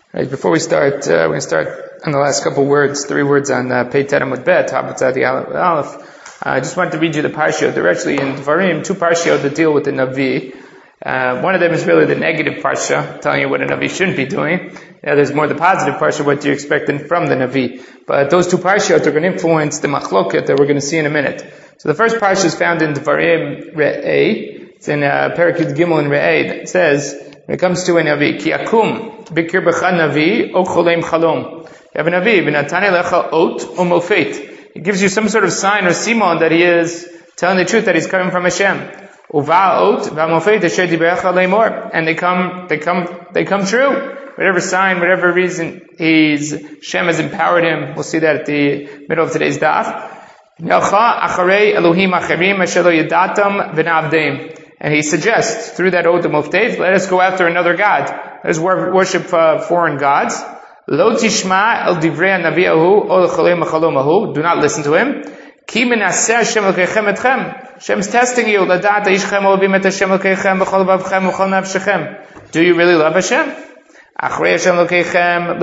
Right, before we start, we're going to start on the last couple words, 3 words on Pei Terem with Bet, Habatzadi Aleph. I just wanted to read you the parshiot. There are actually in Dvarim 2 parshiot that deal with the Navi. One of them is really the negative parsha, telling you what a Navi shouldn't be doing. There's more the positive parsha, what you're expecting from the Navi. But those 2 parshiot are going to influence the machloket that we're going to see in a minute. So the first parsha is found in Dvarim Re'eh. It's in Perek Yud Gimel in Re'eh. It says, when it comes to a Navi, Ki akum bikir b'cha Navi o cholem chalom. You have a Navi, v'natane lecha ot o mofet. He gives you some sort of sign or simon that he is telling the truth, that he's coming from Hashem. Uva ot v'mofet asher diberecha leimor. And they come true. Whatever sign, whatever reason Hashem has empowered him. We'll see that at the middle of today's daf. Nelcha acharei Elohim acherim asher lo yadatam v'navdeim. And he suggests, through that Oath of Moftev, let us go after another God. Let us worship foreign gods. Lo tishma el divrei navi ahu, o l'cholem achalom ahu. Do not listen to him. Ki menaseh Hashem l'keichem etchem. Hashem's testing you. Ladat ishchem ohavim et Hashem l'keichem b'chol vavchem v'chol nafshechem. Do you really love Hashem? Achrei Hashem l'keichem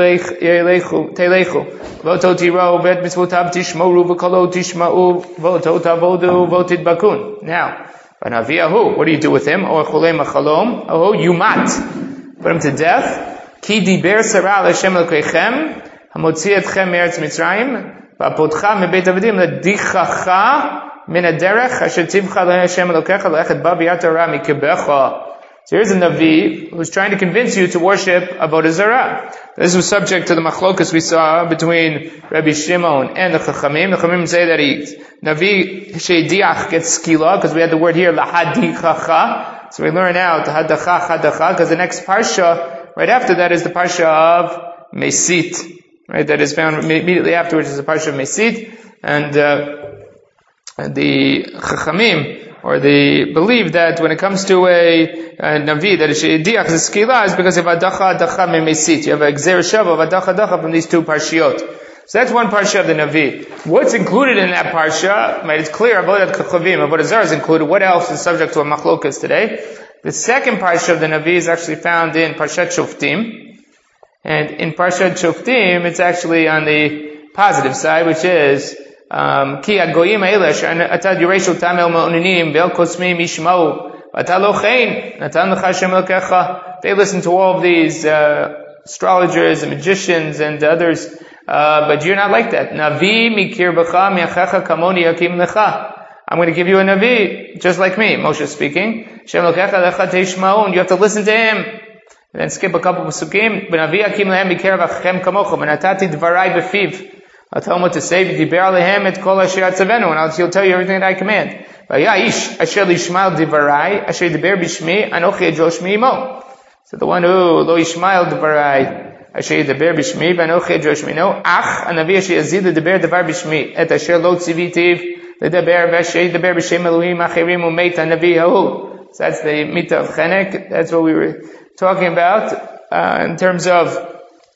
teilechu. Lo totiro bet mitzvotav tishmoru v'kolo tishma'u v'lo tavodu v'tidbakun. Now, what do you do with him? Or cholem achalom? Oh, yumat. Put him to death. Ki diber sarah l'Hashem l'keichem hamotzi etchem me'eretz Mitzrayim v'apotcha mebeit avadim l'dichacha min haderech asher tivcha l'Hashem l'kecha l'echet ba b'yat hara mikebecha. So here's a Navi who's trying to convince you to worship Avodah Zarah. This was subject to the machlokas we saw between Rabbi Shimon and the Chachamim. The Chachamim say that Navi Sheidiach gets skila, because we had the word here, lahadichacha. So we learn out hadacha, because the next parsha, right after that, is the parsha of Mesit. Right, that is found immediately afterwards is the parsha of Mesit. And the Chachamim, or they believe that when it comes to a Navi, that Sheidiach is skila, is because of adacha memesit. You have a gzer shava of adacha from these 2 parshiot. So that's one parsha of the Navi. What's included in that parsha? Right, it's clear, Avodat Kachavim, Avodah Zarah is included. What else is subject to a machlokas today? The second parsha of the Navi is actually found in Parshat Shoftim. And in Parshat Shoftim, it's actually on the positive side, which is, Ki agoyim ha'elesh, atad yireshu tamel ma'onenim, ve'el kosmim yishma'u, v'ata lo chein, natan lecha Hashem elokecha. They listen to all of these astrologers and magicians and others, but you're not like that. Navi mikir b'cha mi'achecha kamoni yakim lecha. I'm going to give you a Navi, just like me, Moshe speaking. Hashem elokecha lecha teishma'un. You have to listen to him. And then skip a couple of pasukim. B'navi yakim lehem mikir v'achem kamocha, v'natati dvarai b'fiv. I'll tell him what to say. Diber alehem et kol asher atzavenu, and he'll tell you everything that I command. Vayayish asher lishmael divarai asher diber bishmi anochi edro shmi imo. So the one who lo yishmael divarai asher diber bishmi anochi edro shmi no ach anavi asher yazid diber divar bishmi et asher lo tzivitiv ledaber v'asher diber b'shem Elohim acherim umeit anavi hahu. So that's the mita of Chenek. That's what we were talking about in terms of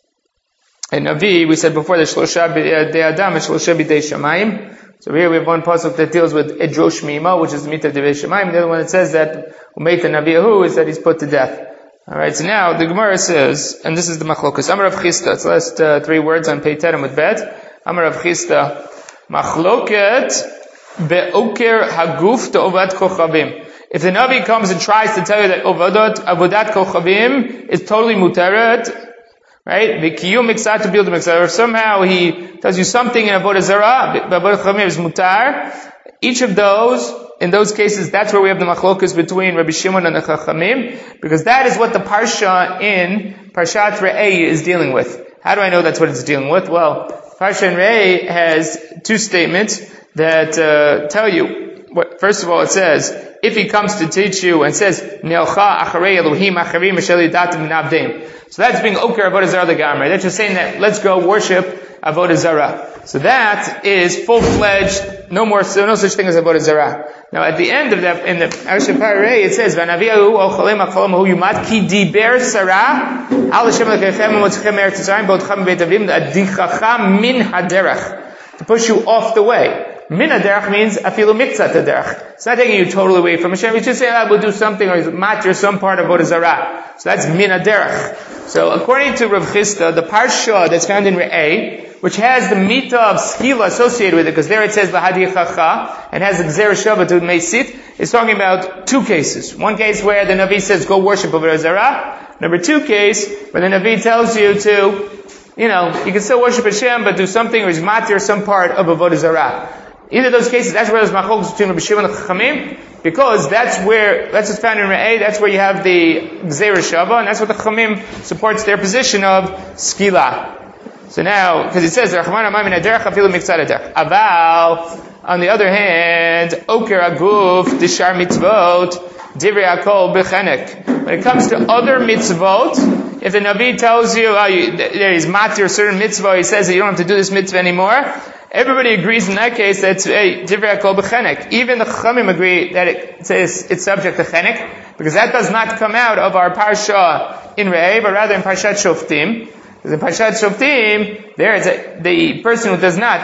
in Navi. We said before the Shlosha B'dei Adam and Shlosha B'dei Shamayim. So here we have one pasuk that deals with Edro Shmima, which is the Mita Devei Shamayim. The other one that says that Umeita Naviyahu is that he's put to death. Alright, so now the Gemara says, and this is the Machlokas, Amar Rav Chisda, it's the last 3 words on Pei Terem with Bet. Amar Rav Chisda, Machloket Be'oker Haguf Te'ovat Kochavim. If the Navi comes and tries to tell you that Avodat Kochavim is totally muteret, right? Or somehow he tells you something in Avodah Zarah, Avodat Kochavim is mutar. Each of those, in those cases, that's where we have the machlokas between Rabbi Shimon and the Chachamim, because that is what the parsha in Parshat Re'eh is dealing with. How do I know that's what it's dealing with? Well, Parsha in Re'eh has 2 statements that tell you. First of all, it says, if he comes to teach you and says, Ne'elcha acharei Elohim acharim asher lidatim minavdeim. So that's being Oker Avodah Zarah Legamrei. That's just saying that let's go worship Avodah Zarah. So that is full-fledged, no such thing as Avodah Zarah. Now at the end of that, in the Parshat Parei, it says, V'anaviyahu o cholem acholom hu yumat ki diber sarah al Hashem lekechem u'motzichem eretz Mitzrayim b'otchem b'beit avim l'adichacha min haderech. To push you off the way. Min haderech means afilu miktzat haderech. It's not taking you totally away from Hashem. It's just saying, we'll do something or matir some part of avodah zarah. So that's min haderech. So according to Rav Chisda, the parsha that's found in Re'eh, which has the mita of skila associated with it, because there it says lahadichacha, and has the gzera shava to meisit, is talking about two cases. One case where the Navi says, go worship avodah zarah. Number two case, where the Navi tells you to, you can still worship Hashem, but do something, or is matir some part of avodah zarah. Either of those cases, that's where there's machlokes between Rabbi Shimon and Chachamim, because that's what's found in Re'eh, that's where you have the gzera shava, and that's what the Chachamim supports their position of skila. So now, because it says, Aval, on the other hand, Oker Aguf, Dishar Mitzvot, Divrei Akol Bechenek. When it comes to other mitzvot, if the Navi tells you, there is matir, a certain mitzvah, he says that you don't have to do this mitzvah anymore, everybody agrees in that case that Divrei Akol Bechenek. Even the Chachamim agree that it says it's subject to Chenek, because that does not come out of our Parsha in Re'eh, but rather in Parshat Shoftim. Because in Parshat Shoftim, there is the person who does not,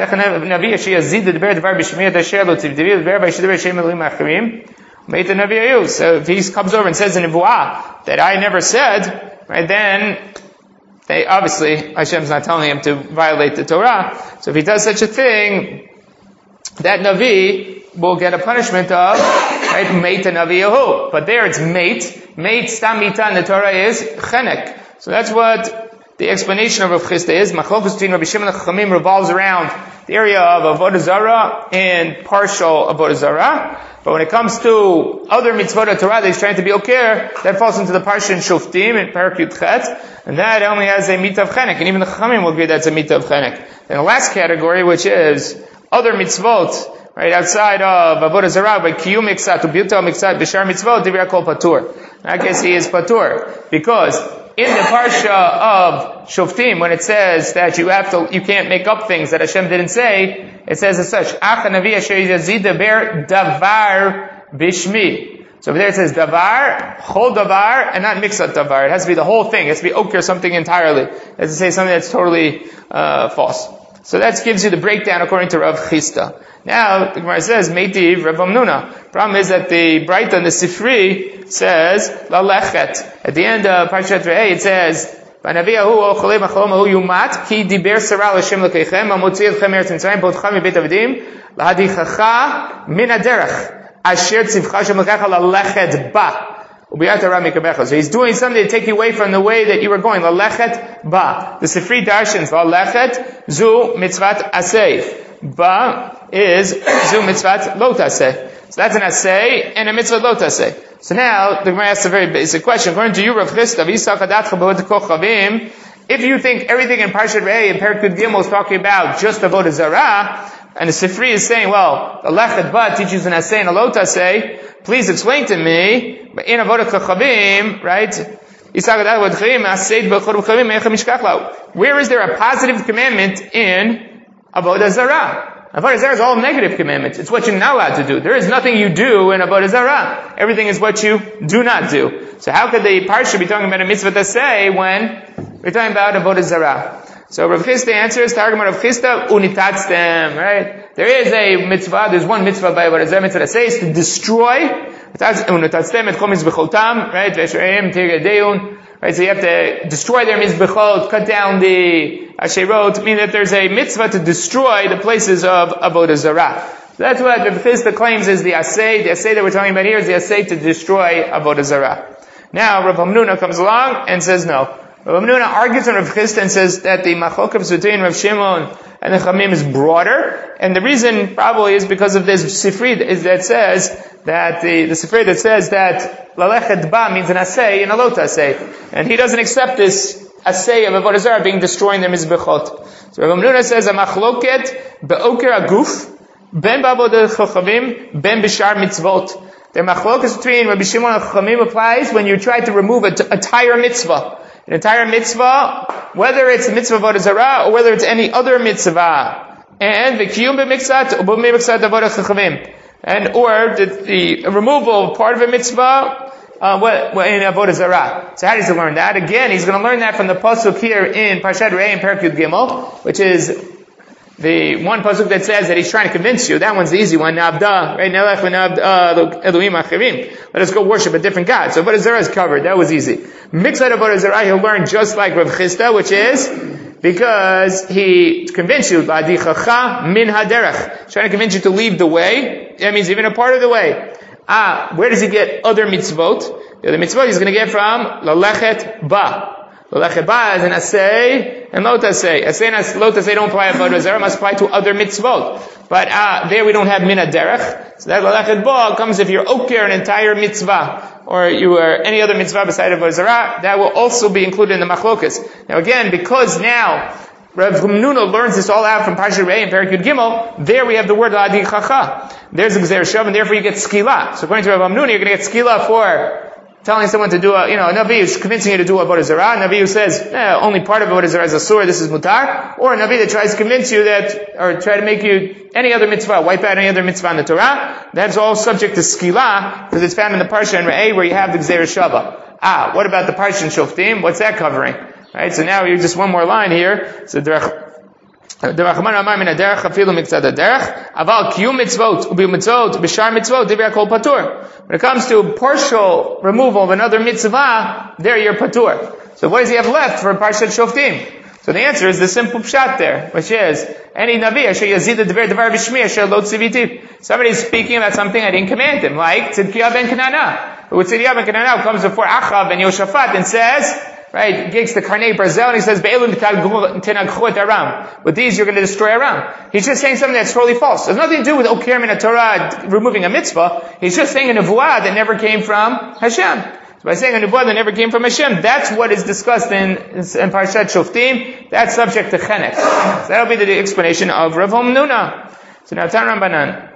so if he comes over and says in Nevuah that I never said, right, then obviously Hashem's not telling him to violate the Torah. So if he does such a thing, that Navi will get a punishment of, right, Meit Naviyahu. But there it's Meit Stam Mita, and the Torah is Chenek. So that's what the explanation of Rav Chisda is. Machlokus between Rabbi Shimon and Chachamim revolves around the area of Avodah Zarah and partial Avodah Zarah. But when it comes to other mitzvot of Torah that he's trying to be okay, that falls into the Parsha in Shoftim, in Parak Yud Chet, and that only has a mita of Chenek, and even the Chachamim will agree that's a mita of Chenek. And the last category, which is other mitzvot, right, outside of Avodah Zarah, by Kiyum Miksat, Ubilta Miksat, Bishar Mitzvot, Divrei Kol Patur. In that case, he is Patur, because in the Parsha of Shoftim, when it says that you can't make up things that Hashem didn't say, it says as such, Ach Navi Asher Yazid Davar Davar Bishmi. So over there it says Davar, Chol Davar, and not Miksat Davar. It has to be the whole thing. It has to be Oker, something entirely. It has to say something that's totally false. So that gives you the breakdown according to Rav Chisda. Now, the Gemara says, Meitiv Rav Amnuna. Problem is that the Braita and the Sifri says, Lalechet. At the end of Parshat Re'eh, it says, V'anaviyahu o cholei macholom ahu yumat, ki diber sarah l'Hashem l'keichem, amotzi etchem eretz Mitzrayim, potchem mibeit avadim, lahadichacha min haderech, asher tzivcha Hashem l'kecha lalechet ba. So he's doing something to take you away from the way that you were going. Lalechet ba. The Sifri darshans, lalechet zu mitzvat aseh. Ba is zu mitzvat lo taseh. So that's an aseh and a mitzvah lo taseh. So now the Gemara asks a very basic question. According to you, Rav Chisda, if you think everything in Parshat Re'eh and Parak Yud Gimel is talking about just Avodah Zarah, and the Sifri is saying, well, the Lechet Ba teaches an aseh and a lo taseh, please explain to me, in Avodah Kochavim, right? Where is there a positive commandment in Avodah Zarah? Avodah Zarah is all negative commandments. It's what you're not allowed to do. There is nothing you do in Avodah Zarah. Everything is what you do not do. So how could the Parsha be talking about a mitzvah taseh when we're talking about Avodah Zarah? So Rav Chisda answers, Targum Rav Chisda, unitatztem, right? There is a mitzvah, there's one mitzvah by Avodah Zarah, mitzvah taseh, is to destroy, unitatztem et chol mizbechotam, right? Veshereim tirgadeun, right? So you have to destroy their mizbechot, cut down the asherot, meaning that there's a mitzvah to destroy the places of Avodah Zarah. So that's what Rav Chisda claims is the aseh. The aseh that we're talking about here is the aseh to destroy Avodah Zarah. Now Rav Hamnuna comes along and says no. Rav Hamnuna argues on Rav Chisda and says that the machlokas between Rav Shimon and the Chamim is broader, and the reason probably is because of this Sifri that says that the Sifri that says that Lalechet Ba means an aseh and a lo taseh, and he doesn't accept this aseh of Avodah Zarah being destroying their mizbechot. So Rav Hamnuna says a machloket be'oker aguf ben ba'avodah chochavim ben b'shar mitzvot. The machlokas between Rabbi Shimon and Chachamim applies when you try to remove an entire mitzvah. An entire mitzvah, whether it's the mitzvah of Avodah Zarah or whether it's any other mitzvah. And v'kiyum b'miksat or b'miksat avodah chachavim. And, or the removal of part of a mitzvah, in Avodah Zarah. So how does he learn that? Again, he's going to learn that from the pasuk here in Parshat Re'eh and Parak Yud Gimel, which is The one pasuk that says that he's trying to convince you, that one's the easy one. Na'abda, right? Nelech v'na'abda Elohim achirim. Let us go worship a different God. So Avodah Zarah is covered. That was easy. Mitzvah Avodah Zarah, he'll learn just like Rav Chisda, which is because he convinced you, Ba'adichacha min haderech. Trying to convince you to leave the way. That means even a part of the way. Where does he get other mitzvot? The other mitzvot he's going to get from Lalechet Ba. Lalechet Ba is an asay and lo tasay. Asay and lo tasay don't apply to Avodah Zarah, must apply to other mitzvot. But there we don't have min haderech. So that Lalechet Ba comes if you're oker an entire mitzvah, or you are any other mitzvah beside Avodah Zarah, that will also be included in the machlokas. Now again, because now Rav Hamnuna learns this all out from Parshat Re'eh and Perek Yud Gimel, there we have the word La'adichacha. There's the Gzeir Shav, and therefore you get skila. So according to Rav Hamnuna, you're going to get skila for telling someone to do a Navi is convincing you to do Avodah Zarah. Navi who says, only part of Avodah Zarah is asur, this is mutar. Or a Navi that tries to convince you that, or try to make you any other mitzvah, wipe out any other mitzvah in the Torah. That's all subject to skila, because it's found in the Parsha and Re'eh where you have the Gzeir Shava. What about the Parsha and Shoftim? What's that covering? Right, so now you just one more line here. So Derachman Amar min haderech afilu miktzat haderech aval kiyum mitzvot ubi mitzvot b'shar mitzvot divrei kol patur. When it comes to partial removal of another mitzvah, there you're patur. So what does he have left for Parshat Shoftim? So the answer is the simple pshat there, which is any navi asher yazid devar devar b'shmi asher lo tziviti. Somebody's speaking about something I didn't command him, like Tzidkiah ben Kenana. But with Tzidkiah ben Kenana comes before Achav and Yoshafat and says, right, gives the Karnei Barzel and he says, with these you're going to destroy Aram. He's just saying something that's totally false. It has nothing to do with Oker min Torah removing a mitzvah. He's just saying a nevuah that never came from Hashem. So by saying a nevuah that never came from Hashem, that's what is discussed in Parshat Shoftim. That's subject to chenek. So that'll be the explanation of Rav Hamnuna. So now Tan Rambanan.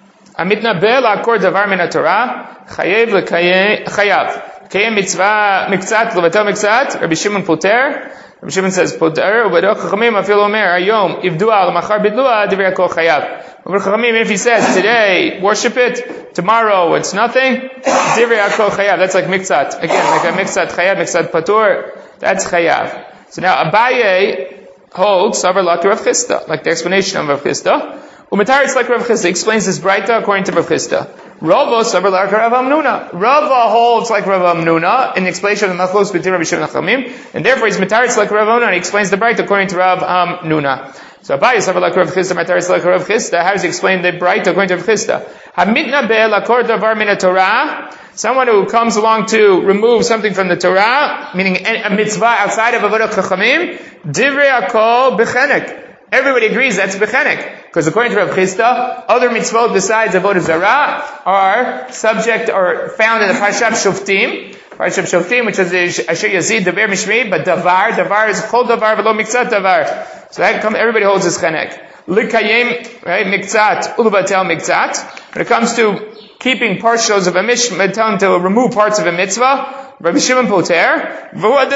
Amitna be la'akor davar min Torah chayev l'chayav. Kayem mitzvah miktzat levatel miktzat. Rabbi Shimon poter. Rabbi Shimon says poter. U'badok chachamim afil omer hayom ivdua al machar bidlua divrei kol chayav. But chachamim, if he says today worship it, tomorrow it's nothing, divrei kol chayav. That's like miktzat. Again, like a miktzat chayav, miktzat patur. That's chayav. So now Abaye holds savar lak Rav Chisda, like the explanation of Rav Chisda. Umetaritz like Rav Chisda explains this braita according to Rav Chisda. Rava savar like Rav Hamnuna. Rava holds like Rav Hamnuna in the explanation of the Machlokes between Rabbi Shimon and Chachamim, and therefore he's metaritz like Rav Hamnuna, and he explains the braita according to Rav Hamnuna. So Abaye savar like Rav Chisda, metaritz like Rav Chisda. How does he explain the braita according to Rav Chisda? Hamitna be lakor davar min Torah. Someone who comes along to remove something from the Torah, meaning a mitzvah outside of Avodat Chachamim, divrei akol b'chenek. Everybody agrees that's bechenek. Because according to Rav Chisda, other mitzvot besides Avodah Zarah are subject or found in the Parshat Shoftim. Parshat Shoftim, which is Asher Yazid Dever Mishmi, but davar is chol davar v'lo miktzat davar. So that everybody holds this chenek. Likayim, right, miktzat, ulubatel miktzat. When it comes to keeping partials of a mitzvah, to remove parts of a mitzvah, Rabbi Shimon poter,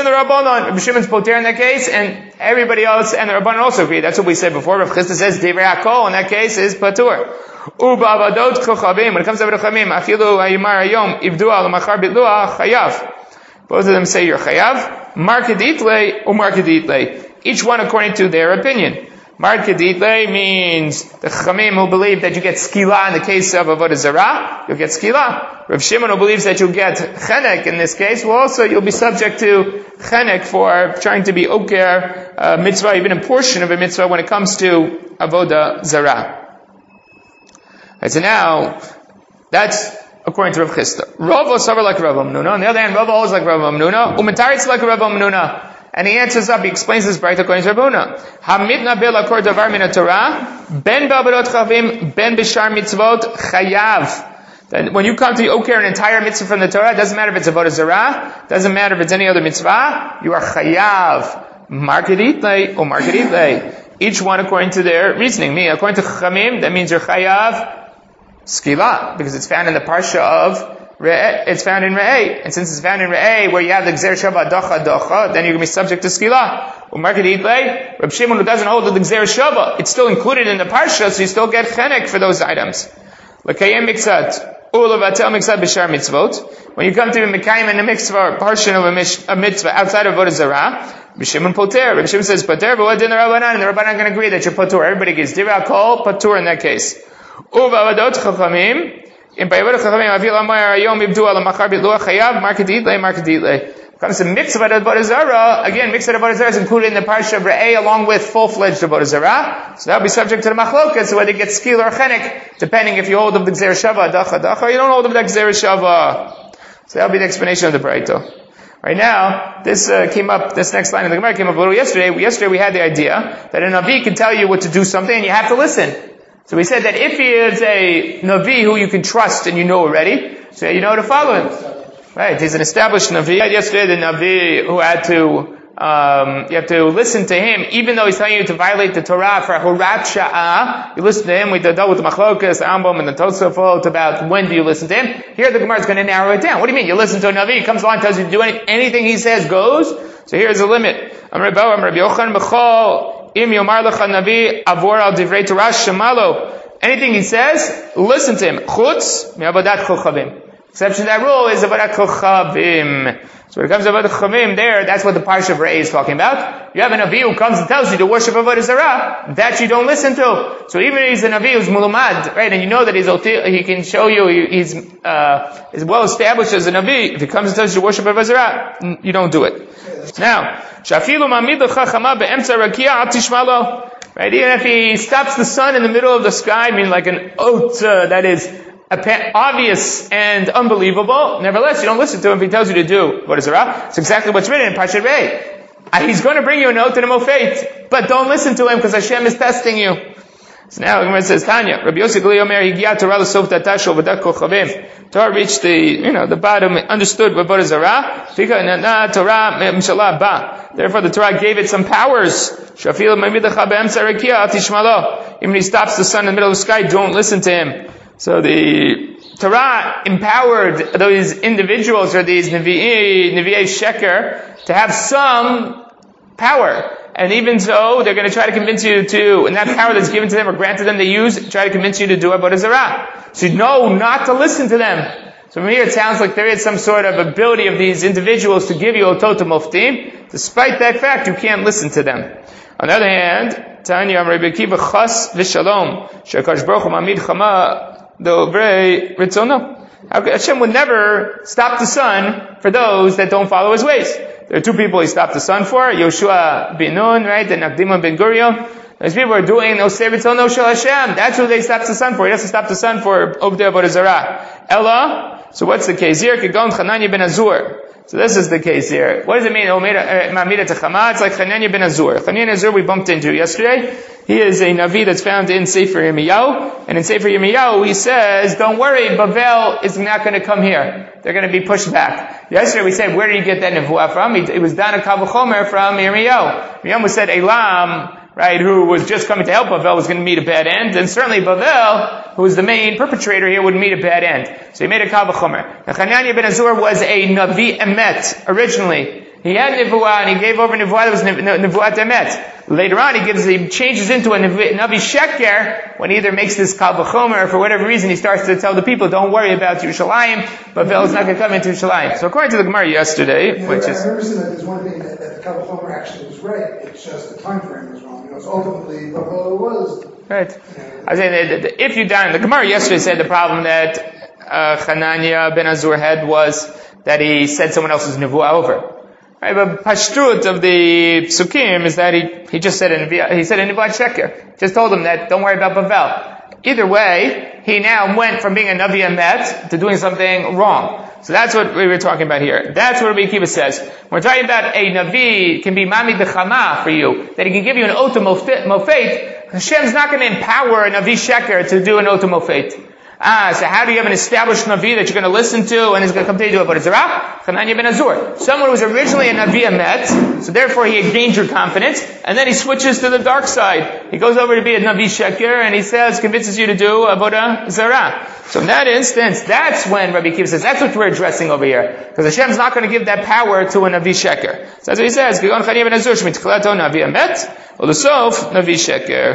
Rabbi Shimon's poter in that case, and everybody else, and the Rabbanan also agree. That's what we said before. Rav Chisda says, Divrei Hakol, in that case, is patur. U'ba'avadot chochavim, when it comes to Avodah Chachamim, afilu hayimar hayom, ivdu al machar bitlua, chayav. Both of them say you're chayav. Markeditle, or markeditle. Each one according to their opinion. Markeditle means the Chachamim who believe that you get skila in the case of Avodah Zarah, you'll get skila. Rav Shimon who believes that you'll get chenek in this case, well also you'll be subject to chenek for trying to be oker mitzvah, even a portion of a mitzvah when it comes to Avodah Zarah. Right, so now, that's according to Rav Chisda. Rava savar like Rav Hamnuna. On the other hand, Rava holds like Rav Hamnuna. Umetaritz like Rav Hamnuna. And he answers up, he explains this braita according to Rav Hamnuna. Hamitna be lakor davar min Torah, ben ba'avodot chavim, ben b'shar mitzvot, chayav. That when you come to oker an entire mitzvah from the Torah, it doesn't matter if it's Avodah Zarah, doesn't matter if it's any other mitzvah, you are chayav. Markeditle or markeditle. Each one according to their reasoning. Me, according to Chachamim, that means you're chayav skila, because it's found in the parsha of Re'eh, it's found in Re'eh. And since it's found in Re'eh, where you have the Gzer Shava docha, then you're going to be subject to skila. U'markeditle, Reb Shimon who doesn't hold the Gzer Shava, it's still included in the parsha, so you still get chenek for those items. L'kayem miksat, u'levatel miksat b'shar mitzvot. When you come to Mekayim in a mitzvah, or portion of a mitzvah outside of Avodah Zarah, Rabbi Shimon poter. Rabbi Shimon says poter, but what din the Rabbanan? And the Rabbanan can agree that you're patur. Everybody gets divrei kol patur in that case. Uvavadot chachamim. In Bayavot chachamim avil amayar ayom ibdu al machar bitluach chayav market. Comes to mix of Avodah Zarah. Again, mix of Avodah Zarah is included in the parsha of Re'eh along with full-fledged Avodah Zarah. So that will be subject to the machlokas, so whether it gets skil or chenek, depending if you hold of the Gzera Shava, dacha, or you don't hold of the Gzera Shava. So that will be the explanation of the Braito. Right now, this came up, this next line of the Gemara came up a little yesterday. Yesterday we had the idea that a Navi can tell you what to do something and you have to listen. So we said that if he is a Navi who you can trust and you know already, so you know to follow him. Right, he's an established Navi. Yesterday, the Navi who had to, you have to listen to him, even though he's telling you to violate the Torah for Horat Sha'ah. You listen to him, we dealt with the Machlokas, the Ambam, and the Tosafot about when do you listen to him. Here the Gemara is going to narrow it down. What do you mean? You listen to a Navi, he comes along and tells you to do anything he says goes. So here's a limit. Rabbi Yochanan B'chol, Im Yomar Lecha Navi, Avor al Divrei Torah Shemalo. Anything he says, listen to him. Chutz, mi'avodat kochavim. Exception to that rule is Avodat Kochavim. So when it comes to Avodat Kochavim there, that's what the Parsha of Re'eh is talking about. You have a Navi who comes and tells you to worship Avodah Zarah, that you don't listen to. So even if he's a Navi who's mulumad, right, and you know that he can show you, he's well established as a Navi, if he comes and tells you to worship Avodah Zarah, you don't do it. Now, Shafilu Mamid L'Chachama Be'emtza Rakia Al Tishmalo. Right, even if he stops the sun in the middle of the sky, I mean like an oat that is obvious and unbelievable, nevertheless, you don't listen to him if he tells you to do Avodah Zarah. It's exactly what's written in Parshat Re'eh. He's going to bring you a note and a mofet, but don't listen to him because Hashem is testing you. So now the Gemara says, Tanya, Rabbi Yossi Gali Omer, Higia Torah l'sof datash Avodat Kochavim. Torah reached the bottom, understood Avodah Zarah. Fika na Torah mishalah ba. Therefore the Torah gave it some powers. Shafil mamidacha be'emtza rakia tishmalo. Even when he stops the sun in the middle of the sky, don't listen to him. So the Torah empowered those individuals or these Nevi'ei Sheker to have some power. And even so, they're going to try to convince you to, and that power that's given to them or granted them, they use, try to convince you to do Avodah Zarah. So you know not to listen to them. So from here it sounds like there is some sort of ability of these individuals to give you otot moftim. Despite that fact, you can't listen to them. On the other hand, Tanya Rabbi Akiva Chas v'Shalom, Shekadosh Baruch Hu Mamid Chama Dovrei Ritzono. Hashem would never stop the sun for those that don't follow his ways. There are two people he stopped the sun for, Yoshua bin Nun, right, and Akdima ben Gurion. Those people are doing Osei Ritzono Shel Hashem. That's who they stopped the sun for. He doesn't stop the sun for Obdei Avodah Zarah. Ella, so what's the case here? Kegon Chananya ben Azur. So this is the case here. What does it mean? Ma'amida Techama? It's like Chananya ben Azur. Chananya ben Azur we bumped into yesterday. He is a Navi that's found in Sefer Yirmiyahu. And in Sefer Yirmiyahu he says, don't worry, Bavel is not going to come here. They're going to be pushed back. Yesterday we said, where did you get that Nevuah from? It was Dana Kavachomer from Yirmiyahu. Yirmiyahu said, Elam, right, who was just coming to help Bavel was going to meet a bad end. And certainly Bavel, who was the main perpetrator here, would meet a bad end. So he made a Kavachomer. Now Chananya ben Azur was a Navi Emet originally. He had Nevuah and he gave over Nevuah that was Nevuat Emet. Later on he changes into a Navi Sheker when he either makes this Kal V'chomer or for whatever reason he starts to tell the people, don't worry about Yerushalayim, Bavel is not going to come into Yerushalayim. So according to the Gemara yesterday, which is... I've never seen that there's one thing that the Kal V'chomer actually was right, it's just the time frame was wrong. It's ultimately Bavel was... Right. I say if you down, the Gemara yesterday said the problem that Chananya ben Azur had was that he said someone else's Nevuah over. Right, but Pashtut of the Psukim is that he just said in Nevuat Sheker. Just told him that don't worry about Bavel. Either way, he now went from being a Navi Emet to doing something wrong. So that's what we were talking about here. That's what Rabbi Akiva says. We're talking about a Navi can be Mami Dechama for you, that he can give you an Otam Mofet. Hashem's not going to empower a Navi Sheker to do an Otam Mofet. So how do you have an established Navi that you're going to listen to and is going to come to you to Avodah Zarah? Chananya ben Azur. Someone who was originally a Navi Emet, so therefore he had gained your confidence, and then he switches to the dark side. He goes over to be a Navi Sheker, and he convinces you to do Avodah Zarah. So in that instance, that's when Rabbi Akiva says, that's what we're addressing over here. Because Hashem's not going to give that power to a Navi Sheker. So that's what he says, Chananya ben Azur, Shmitchelato Navi Emet, Ulusof Navi Sheker.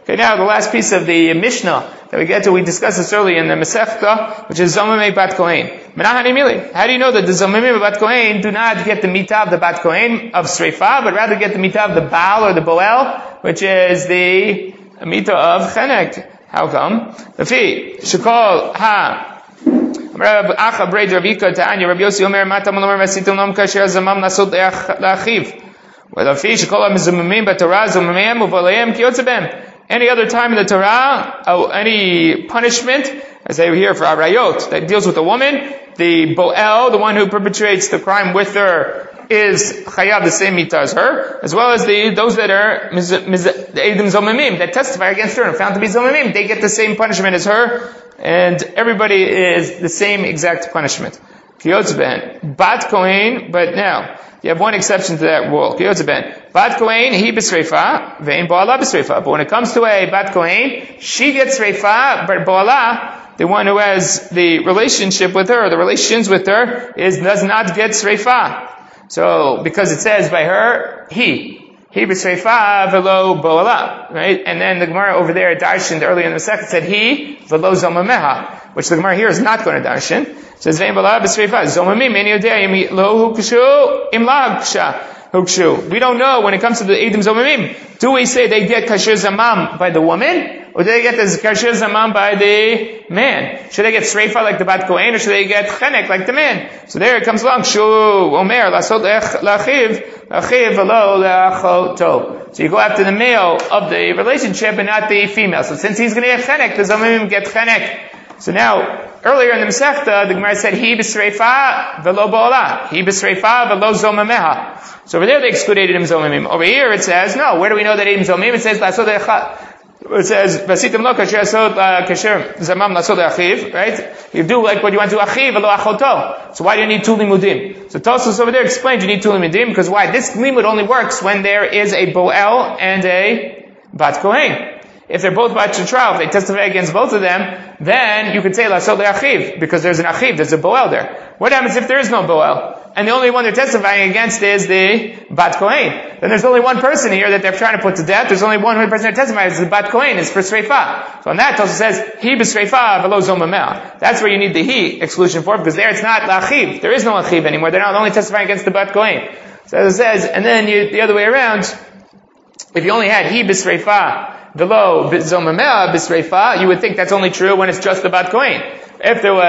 Okay, now the last piece of the Mishnah that we get to, we discussed this earlier in the Masechta, which is Zomamei Bat Kohen. How do you know that the Zomamei Bat Kohen do not get the mitah of the Bat Kohen of Sreifa, but rather get the mitah of the Baal or the Boel, which is the mitah of Chenek? How come? The fee, Shekol Ha. Rabbi Acha Breid Ravika Ta'anya Rabbi Yossi Omer Matam Omer Masitim Nom Kasher Zamam Nasot La'achiv. Well, the fee Shekol HaMizumimim B'Torah Zumimim U'Valayim Kiyotzebem. Any other time in the Torah, any punishment, as they hear for Arayot, that deals with a woman, the Boel, the one who perpetrates the crime with her, is chayav the same mitah as her, as well as those that are the Eidim Zomamim, that testify against her and found to be Zomamim, they get the same punishment as her, and everybody is the same exact punishment. Kiyotz ben Bat Kohen, but now you have one exception to that rule. Kiyotz ben Bat Kohen, he b'sreifa, ve'in bo'ala b'sreifa. But when it comes to a Bat Kohen, she gets sreifa, but bo'ala, the one who has the relationship with her, the relations with her, does not get sreifa. So, because it says by her, he b'sreifa velo bo'ala, right? And then the Gemara over there at Darshan earlier in the second said he velo zomameha, which the Gemara here is not going to Darshan. It says vein bo'ala b'sreifa zomamim en yodei lo hukshu im la hukshu. We don't know when it comes to the Eidim Zomamim. Do we say they get kasher zamam by the woman? Or do they get the kasher zamam by the man? Should they get sreifa like the Bat Kohen, or should they get chenek like the man? So there it comes along. Shu omer lasot lachiv velo lachoto. So you go after the male of the relationship and not the female. So since he's going to get chenek, the Zomamim get chenek. So now, earlier in the Masechta, the Gemara said, he b'sreifa velo bo'ala. He b'sreifa velo zomameha. So over there they excluded Eidim Zomamim. Over here it says, no, where do we know that Eidim Zomamim? It says, it says, Vasitim lo kasher zamam lasod achiv, right? You do like what you want to achiv velo achoto. So why do you need two limudim? So Tosfos over there explains you need two limudim, because why? This limud only works when there is a Boel and a Bat Kohen. If they're both Bat Shatra, if they testify against both of them, then you could say lasod achiv, because there's an achiv, there's a Boel there. What happens if there is no Boel? And the only one they're testifying against is the Bat Kohen. Then there's only one person here that they're trying to put to death. There's only one person they're testifying is the Bat Kohen, is for Sreifa. So on that, it also says, he b'Sreifa velo zomameh. That's where you need the he exclusion for, because there it's not l'achiv. There is no achiv anymore. They're not only testifying against the Bat Kohen. So as it says, and then the other way around, if you only had he b'Sreifa velo zomameh b'Sreifa, you would think that's only true when it's just the Bat Kohen. If there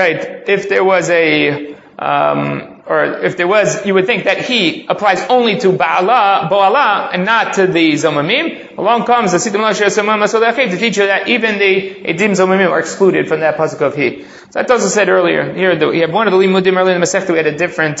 was, you would think that he applies only to Bo'ala, and not to the Zomamim. Along comes the Sitim Lo Shir Samam Masod Achiv to teach you that even the Eidim Zomamim are excluded from that pasuk of he. So that also said earlier, here we have one of the limudim earlier in the Masechta, we had a different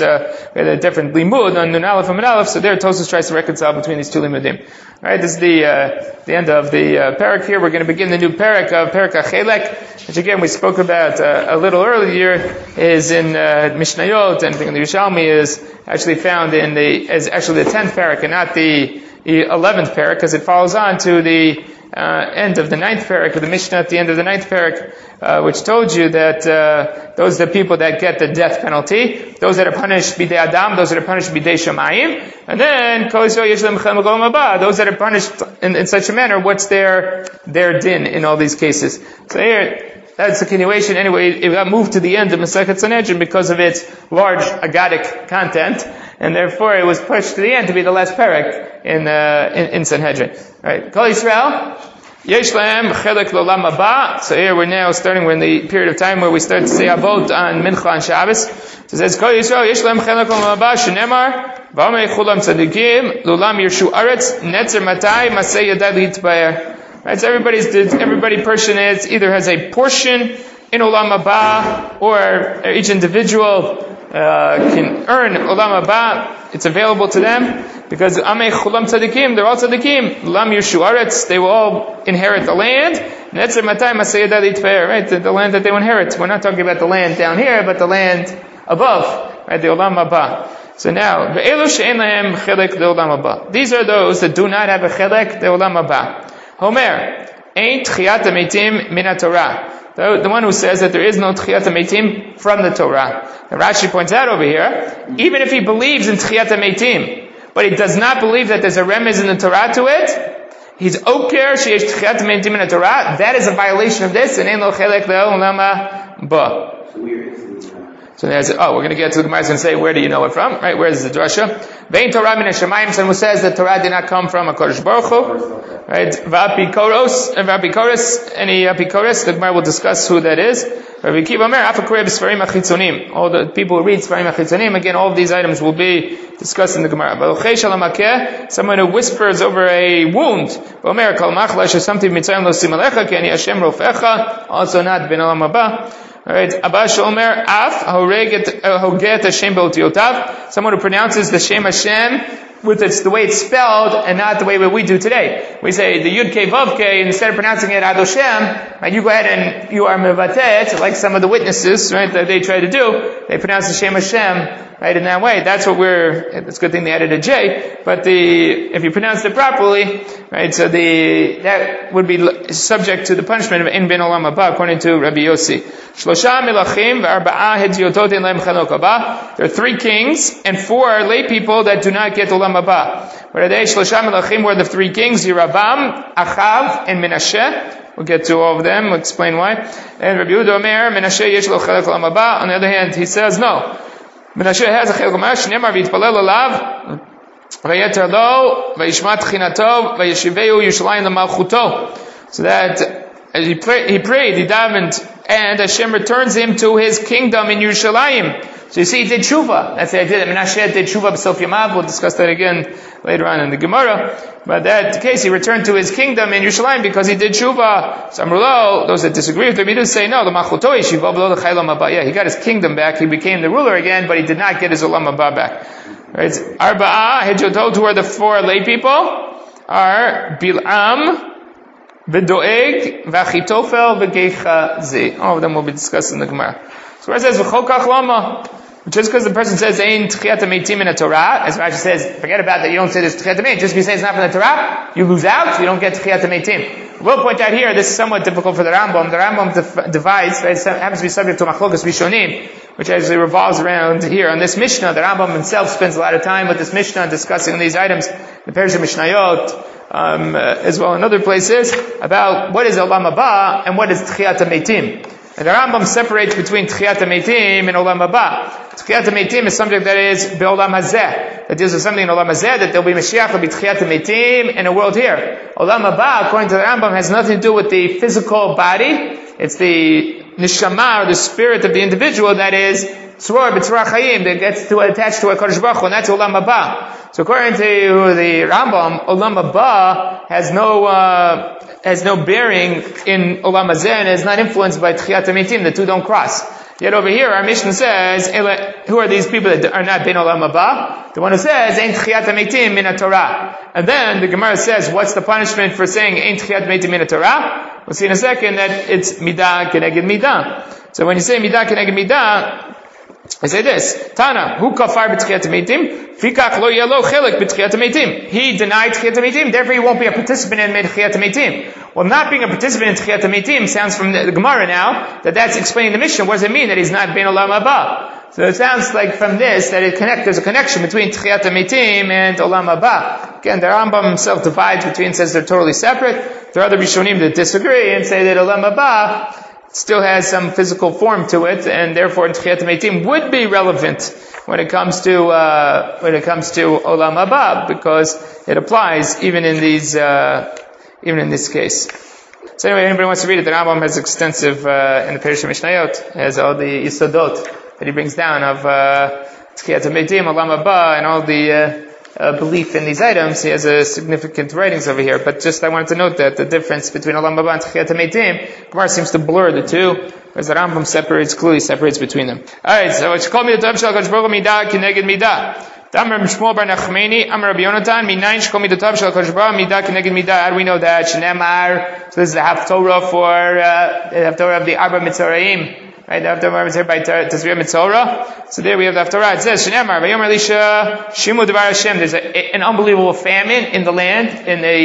limud on Nun Aleph and Mid Aleph, so there Tosfos tries to reconcile between these two limudim. Alright, this is the end of the parak here. We're going to begin the new parak of Parak HaChelek, which again we spoke about a little earlier, is in Mishnayot, and I think the Yerushalmi is actually found as actually the 10th parak and not the 11th parak, because it follows on to the end of the 9th parak, or the Mishnah at the end of the 9th parak, which told you that those are the people that get the death penalty, those that are punished bidei Adam, those that are punished bidei Shamayim, and then those that are punished in such a manner, what's their din in all these cases. So here, that's a continuation. Anyway, it got moved to the end of Masechet Sanhedrin because of its large Agadic content, and therefore it was pushed to the end to be the last parak in Sanhedrin. Right? Kol Yisrael, Yesh Lahem Chelek L'Olam Haba. So here we're in the period of time where we start to say Avot on Mincha and Shabbos. So it says, Kol Yisrael, Yesh Lahem Chelek L'Olam Haba, Shenemar, V'amei Chulam Tzadikim, L'Olam Yirshu Aretz, Netzer Matai, Masei Yadai L'Yitbayar. Right, so every person either has a portion in Olam Haba, or each individual can earn Olam Haba. It's available to them because Amei Chulam Tzadikim, they're all Tzadikim. Lam Yirshu Aretz, they will all inherit the land. Netzer Matai Masei Yadai L'Yitbayar, right, the land that they will inherit. We're not talking about the land down here, but the land above, right, the Olam Haba. So now, Ve'elu she'en lahem chelek le'olam haba. These are those that do not have a chelek le'olam haba. Homer, ain't tchiyat ha'metim min ha'Torah. The one who says that there is no tchiyat ha'metim from the Torah. And Rashi points out over here, even if he believes in tchiyat ha'metim, but he does not believe that there's a remez in the Torah to it, he's oker sheyesh tchiat meitim in Torah. That is a violation of this, and ein lo chelek le'olam haba. So there's, we're going to get to the Gemara and say, where do you know it from? Right? Where is the drasha? Vein Torah min hashamayim. Someone says that Torah did not come from HaKadosh Baruch Hu. Right? V'apikoros, any apikoros, the Gemara will discuss who that is. Rabbi Akiva Omer, afakorei b'sfarim achitzonim. All the people who read Sfarim achitzonim, again, all of these items will be discussed in the Gemara. V'lochei shalamakeh, someone who whispers over a wound. Omer, kol machla shesamtiv mitzayim lo simalecha, ki ani Hashem rofecha, also not ben olam haba. Alright, Abba Shomer Af Hoget Hashem Beotiotav. Someone who pronounces the Shem Hashem with the way it's spelled and not the way we do today. We say the Yud Kei Vav Kei, instead of pronouncing it Adoshem, right, you go ahead and you are Mevatet, like some of the witnesses, right, that they try to do. They pronounce the Shem Hashem, right, in that way. That's what it's a good thing they added a J, but if you pronounce it properly, right, so that would be subject to the punishment of In Ben Olam Haba, according to Rabbi Yossi. There are 3 kings and 4 lay people that do not get Olam Haba. What are they? Shlosha Melachim were the 3 kings, Yeravam, Achav, and Menashe. We'll get to all of them, we'll explain why. And Rabbi Yehuda Omer, Menashe yesh lo chelek Olam Haba. On the other hand, he says no. Menashe has a chelek Olam Haba, Shneimar v'yitpalel alav, v'yeter lo, v'yishma tchinato, v'yeshiveu Yushalayim l'malchuto. So that, as he prayed, he davened, and Hashem returns him to his kingdom in Yerushalayim. So you see, he did tshuva. That's the idea that Menashe did tshuva b'sof yamav. We'll discuss that again later on in the Gemara. But that case, he returned to his kingdom in Yerushalayim because he did tshuva. So Amrulo, those that disagree with him, he does say, no, the machuto yeshiva below the chaylam haba. Yeah, he got his kingdom back. He became the ruler again, but he did not get his olam haba back. Right? Arba'a, Hedjotot, who are the 4 lay people, are Bil'am, V'doeg, V'achitofel, V'gechazi. All of them will be discussed in the Gemara. So it says, V'chokach lama. Just because the person says, Ein tchiyat meitim in the Torah, as Rashi says, forget about that, you don't say this tchiyat meitim. Just because you say it's not from the Torah, you lose out, you don't get tchiyat meitim. We'll point out here, this is somewhat difficult for the Rambam. The Rambam divides, it happens to be subject to machlokas rishonim, which actually revolves around here on this Mishnah. The Rambam himself spends a lot of time with this Mishnah discussing these items, the Perish of Mishnayot, as well in other places, about what is Olam Haba and what is Tchiyat HaMeitim. And the Rambam separates between Tchiyat HaMeitim and Olam Haba. Tchiyat HaMeitim is something that is Be'olam Hazeh. That deals with something in Olam Hazeh, that there will be Mashiach, there will be Tchiyat HaMeitim in a world here. Olam Haba, according to the Rambam, has nothing to do with the physical body. It's the neshama, or the spirit of the individual, that is Tzror b'tzror chayim, that gets attached to a Kadosh Baruch Hu, and that's Olam Haba. So according to the Rambam, Olam Haba has no bearing in Olam Hazeh, and is not influenced by Tchiyat HaMeitim. The two don't cross. Yet over here, our Mishnah says, who are these people that are not bin Olam Haba? The one who says, Ein Tchiyat HaMeitim min HaTorah. And then the Gemara says, what's the punishment for saying Ein Tchiyat HaMeitim min HaTorah? We'll see in a second that it's Midah Keneged Midah. So when you say Midah Keneged Midah, I say this, Tana, hu kafar b'tchiyat hameitim, fikach lo yelo chelik b'tchiyat hameitim. He denied tchiyat hameitim, therefore he won't be a participant in tchiyat hameitim. Well, not being a participant in tchiyat hameitim sounds from the Gemara now, that's explaining the Mishnah. What does it mean that he's not bein olam haba? So it sounds like from this that there's a connection between tchiyat hameitim and olam haba. Again, the Rambam himself divides between, says they're totally separate. There are other Rishonim that disagree and say that olam haba still has some physical form to it, and therefore Tchiyat HaMeitim would be relevant when it comes to Olam Haba, because it applies even in this case. So anyway, anybody wants to read it, the Rambam has extensive in the Perish Mishnayot, has all the Yisodot that he brings down of Tchiyat HaMeitim, Olam Haba, and all the belief in these items. He has significant writings over here, but just I wanted to note that the difference between Olam Haba and Tchiyat HaMeitim, Gemara seems to blur the two, whereas the Rambam clearly separates between them. Alright, so it's called Midah Shel HaKadosh Baruch Hu Midah Keneged Midah. Damar Shmuel bar Nachmani, Amar Rabbi Yonatan, Minayin Shkol Midah Shel HaKadosh Baruch Hu Midah Keneged Midah. How do we know that? Shneimar, so this is the Haftorah the Haftorah of the Arba Mitzoraim. Right, the Haftarah is here by Tazriya Mitzorah. So there we have the Haftarah. It says, Shneimar, Vayomer Elisha, Shimu Devar Hashem. There's an unbelievable famine in the land, in the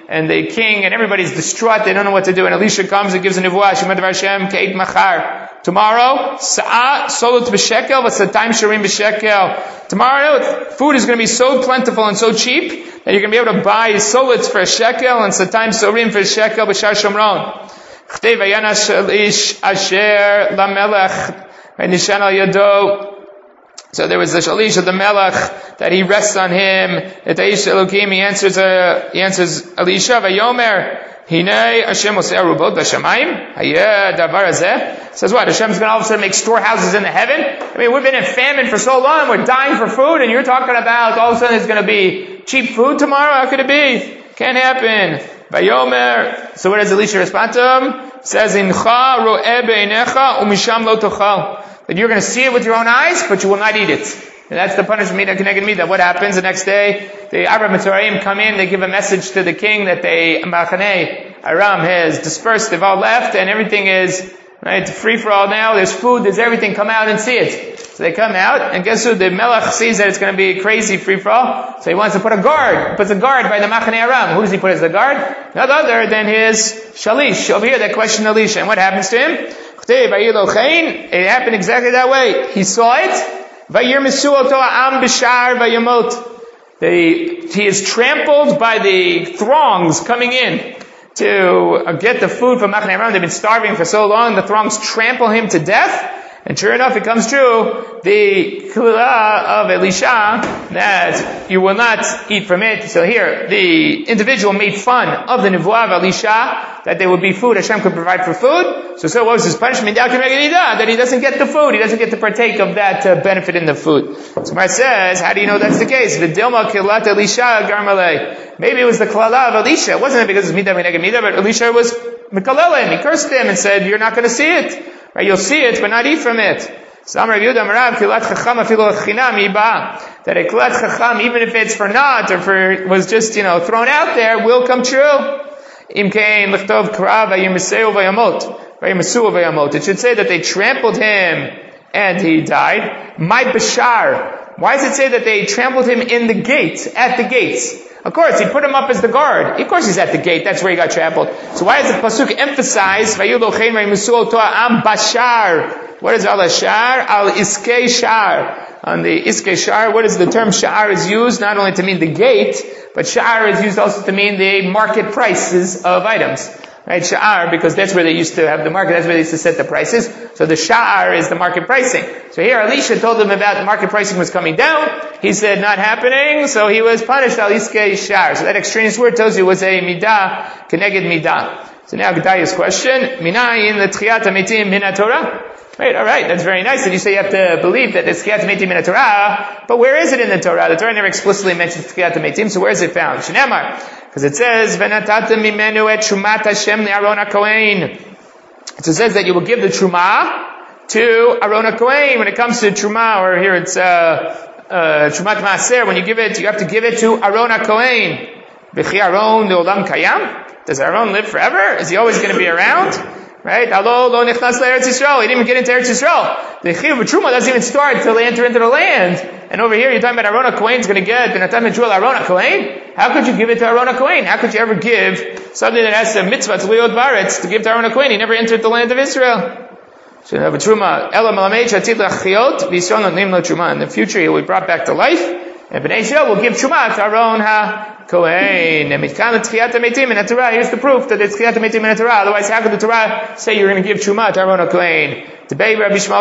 and the king and everybody's distraught. They don't know what to do. And Elisha comes and gives a nevuah. Shema Devar Hashem K'eit Machar. Tomorrow, Sa'ah Solut B'Shekel V'Satayim Shirim B'Shekel. Tomorrow, food is going to be so plentiful and so cheap that you're going to be able to buy Soluts for a shekel and Satayim Sorim for a shekel B'Shar Shomron. Ch'tei Vayana Shalish Asher Lamelech V'Nishan Al Yado. So there was the Shalish of the Melech that he rests on him. At Aish Elokim, he answers Elisha, Vayomer, Hinei Hashem Oseh Arubot B'Shamayim, Hayeh Davar Hazeh. Says what? Hashem's going to all of a sudden make storehouses in the heaven? I mean, we've been in famine for so long, we're dying for food, and you're talking about all of a sudden there's going to be cheap food tomorrow? How could it be? Can't happen. Vayomer. So what does Elisha respond to him? Says, Incha ro'eh be'einecha u'misham lo tochal. That you're going to see it with your own eyes, but you will not eat it. And that's the punishment connected to me. That what happens the next day? The Arab Mitzrayim come in, they give a message to the king that Machaneh Aram has dispersed, they've all left, and everything is right free for all now. There's food, there's everything. Come out and see it. So they come out, and guess who? The Melech sees that it's going to be crazy free for all, so he wants to put a guard. He puts a guard by the Machaneh Aram. Who does he put as the guard? None other than his Shalish. Over here, that questioned Elisha. And what happens to him? It happened exactly that way. He saw it. He is trampled by the throngs coming in to get the food from Machaneh Aram. They've been starving for so long. The throngs trample him to death. And sure enough, it comes true, the Kula of Elisha, that you will not eat from it. So here, the individual made fun of the Nevuah of Elisha, that there would be food, Hashem could provide for food. So what was his punishment? That he doesn't get the food, he doesn't get to partake of that benefit in the food. So Mar says, how do you know that's the case? V'dilma kilat Elisha garmalei. Maybe it was the Klala of Elisha. It wasn't because it's Midah v'neged Midah, but Elisha was Mekalel him. He cursed him and said, you're not going to see it. Right, you'll see it, but not eat from it. That a kilat chacham, even if it's for naught or for was just thrown out there, will come true. It should say that they trampled him and he died. My bashar. Why does it say that they trampled him in the gates, at the gates? Of course, he put him up as the guard. Of course he's at the gate. That's where he got trampled. So why does the pasuk emphasize am bashar? What is al ashar? Al iskei shar. On the iskei shar, what is the term shar is used not only to mean the gate, but shar is used also to mean the market prices of items. Right, sha'ar, because that's where they used to have the market, that's where they used to set the prices. So the sha'ar is the market pricing. So here Elisha told them about the market pricing was coming down. He said not happening, so he was punished, al-iskei sha'ar. So that extraneous word tells you it was a midah, keneged midah. So now Gedaliah's question, minayin l'tchiyat hamitim min haTorah? Right, alright, that's very nice that you say you have to believe that there's tchiyat hamitim in the Torah, but where is it in the Torah? The Torah never explicitly mentions tchiyat hamitim, so where is it found? Shneimar. Because it says, "V'natatem mimenu et trumat Hashem le'Aaron HaKohen." So it says that you will give the truma to Aaron HaKohen. When it comes to truma, or here it's trumat maaser, when you give it, you have to give it to Aaron HaKohen. V'chi Aaron le'olam kayam? Does Aaron live forever? Is he always going to be around? Right? Alo lo nichnas le'Eretz Yisrael. He didn't even get into Eretz Yisrael. The chiyuv of truma doesn't even start until they enter into the land. And over here, you're talking about Aaron HaKohen's going to get B'natam Jewel Aaron HaKohen. How could you give it to Aaron HaKohen? How could you ever give something that has a mitzvah to Leod Baretz to give to Aaron HaKohen? He never entered the land of Israel. So you have a truma. Ela malamed shatid lachiot v'yisrael notnim lo truma. In the future, he will be brought back to life, and Bnei Israel will give truma to Aaron HaKohen. And mitkan l'tchiyat hametim in the Torah. Here's the proof that it's tchiyat hametim in the Torah. Otherwise, how could the Torah say you're going to give truma to Aaron HaKohen? What does it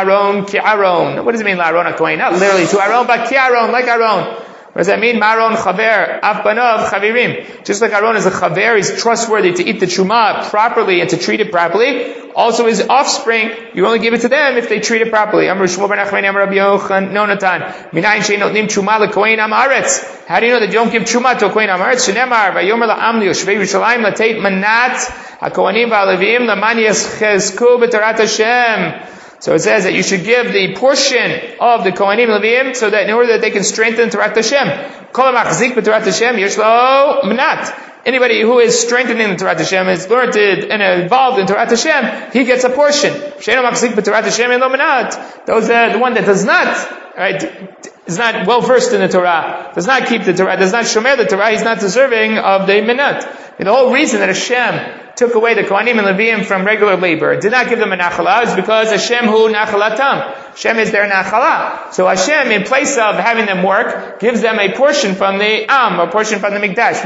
mean, Aaron HaKohen? Not literally to Aaron, but ki Aaron, like Aaron. What does that mean? Maron chaver, af banav chavirim. Just like Aaron is a chaver, he's trustworthy to eat the truma properly and to treat it properly. Also his offspring, you only give it to them if they treat it properly. Amr Shmuel ben Achmei, Amr Rabbi Yonatan. Minayin shein notnim truma lekohen am haaretz. How do you know that you don't give truma to a kohen am haaretz? Shenemar, vayomer la'am liyoshvei Yerushalayim lateit manat hakohanim va'alevim laman yeschezku b'torat Hashem. So it says that you should give the portion of the Kohanim Leviim so that in order that they can strengthen Torat Hashem. Kol ha'machzik b'Torat Hashem yesh lo manat. Anybody who is strengthening the Torat Hashem, is learned it and involved in Torat Hashem, he gets a portion. She'eno machzik b'Torat Hashem lo manat. Those the one that does not, right, is not well versed in the Torah, does not keep the Torah, does not shomer the Torah, he's not deserving of the minut. And the whole reason that Hashem took away the Kohanim and Leviim from regular labor, did not give them a nachala, is because Hashem hu nachalatam. Hashem is their nachala. So Hashem, in place of having them work, gives them a portion from the Am, a portion from the Mikdash.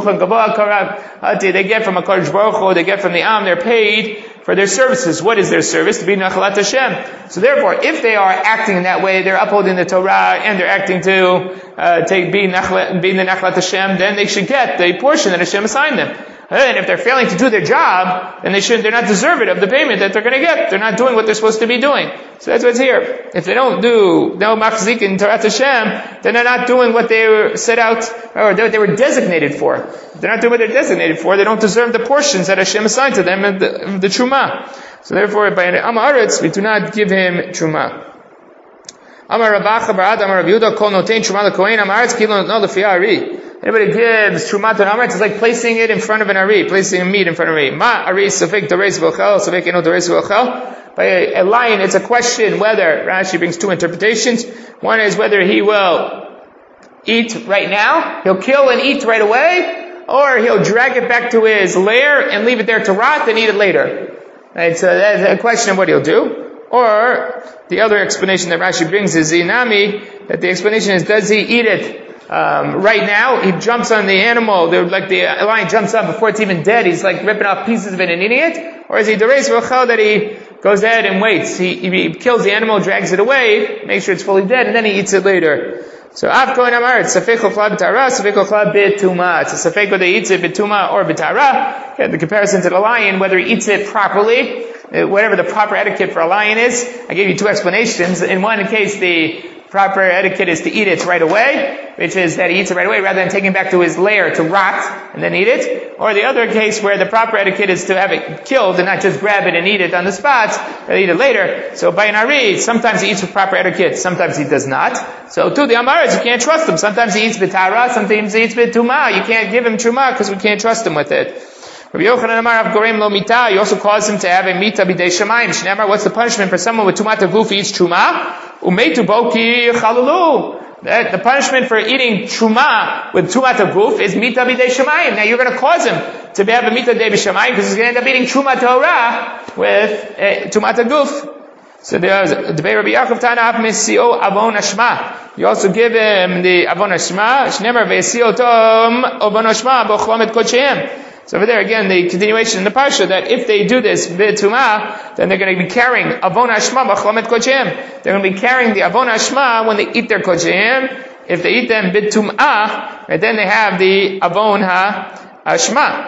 They get from HaKadosh Baruch Hu, they get from the Am, they're paid for their services. What is their service? To be nachalat Hashem. So therefore, if they are acting in that way, they're upholding the Torah, and they're acting to being the nachalat Hashem, then they should get the portion that Hashem assigned them. And if they're failing to do their job, then they're not deserving of the payment that they're going to get. They're not doing what they're supposed to be doing. So that's what's here. If they don't do no machzik in Torah Hashem, then they're not doing what they were set out, or what they were designated for. If they're not doing what they're designated for, they don't deserve the portions that Hashem assigned to them of the Trumah. So therefore, by an Am Haaretz, we do not give him Trumah. Amar Rabacha Barad Amar Rav Yehuda Kol Notein Trumah LeKohen Am Haaretz Kilo No Lefi Ari. Anybody gives Trumah to an Am Haaretz, it's like placing it in front of an Ari, placing a meat in front of an Ari. Ma Ari Sofek Doreis V'Ochel, Sofek Eno Doreis V'Ochel. By a lion, it's a question whether, Rashi brings two interpretations. One is whether he will eat right now, he'll kill and eat right away, or he'll drag it back to his lair and leave it there to rot and eat it later. Right, so that's a question of what he'll do. Or, the other explanation that Rashi brings is Inami, that the explanation is, does he eat it right now? He jumps on the animal, like the lion jumps up before it's even dead, he's like ripping off pieces of it and eating it? Or is he Doreis V'Ochel, that he goes ahead and waits? He kills the animal, drags it away, makes sure it's fully dead, and then he eats it later. So, Av Kohen Amar, Safek Ochla B'Tara, Safek Ochla B'Tuma. It's a Safek whether he eats it B'Tuma or B'Tara. The comparison to the lion, whether he eats it properly, whatever the proper etiquette for a lion is. I gave you two explanations. In one case, the proper etiquette is to eat it right away, which is that he eats it right away rather than taking it back to his lair to rot and then eat it. Or the other case where the proper etiquette is to have it killed and not just grab it and eat it on the spot, but eat it later. So by an Ari, sometimes he eats with proper etiquette, sometimes he does not. So to the Am Haaretz, you can't trust him. Sometimes he eats B'Tara, sometimes he eats B'Tumah. You can't give him Trumah because we can't trust him with it. Rabbi Yochanan Amar Av Gorem Lo Mita, you also cause him to have a Mita B'dei Shamayim. Shneimar, what's the punishment for someone with Tumat HaGuf eats Trumah? Umeitu Bo Ki Chalulu. The punishment for eating Trumah with Tumat HaGuf is Mita B'dei Shamayim. Now you're going to cause him to have a Mita B'dei Shamayim because he's going to end up eating Trumah Torah with Tumat HaGuf. So there's the Rabbi Yaakov Tana Af Mesio Avon Hashma. You also give him the Avon Hashma. Shneimar Ve'esio Tom Avon Hashma B'Chom Et Kodsheim. So over there again, the continuation in the Parsha that if they do this b'tumah, then they're going to be carrying Avon Hashma b'chlam et kodsheim. They're going to be carrying the Avon Hashma when they eat their kodsheim. If they eat them b'tumah, right, then they have the Avon Hashma.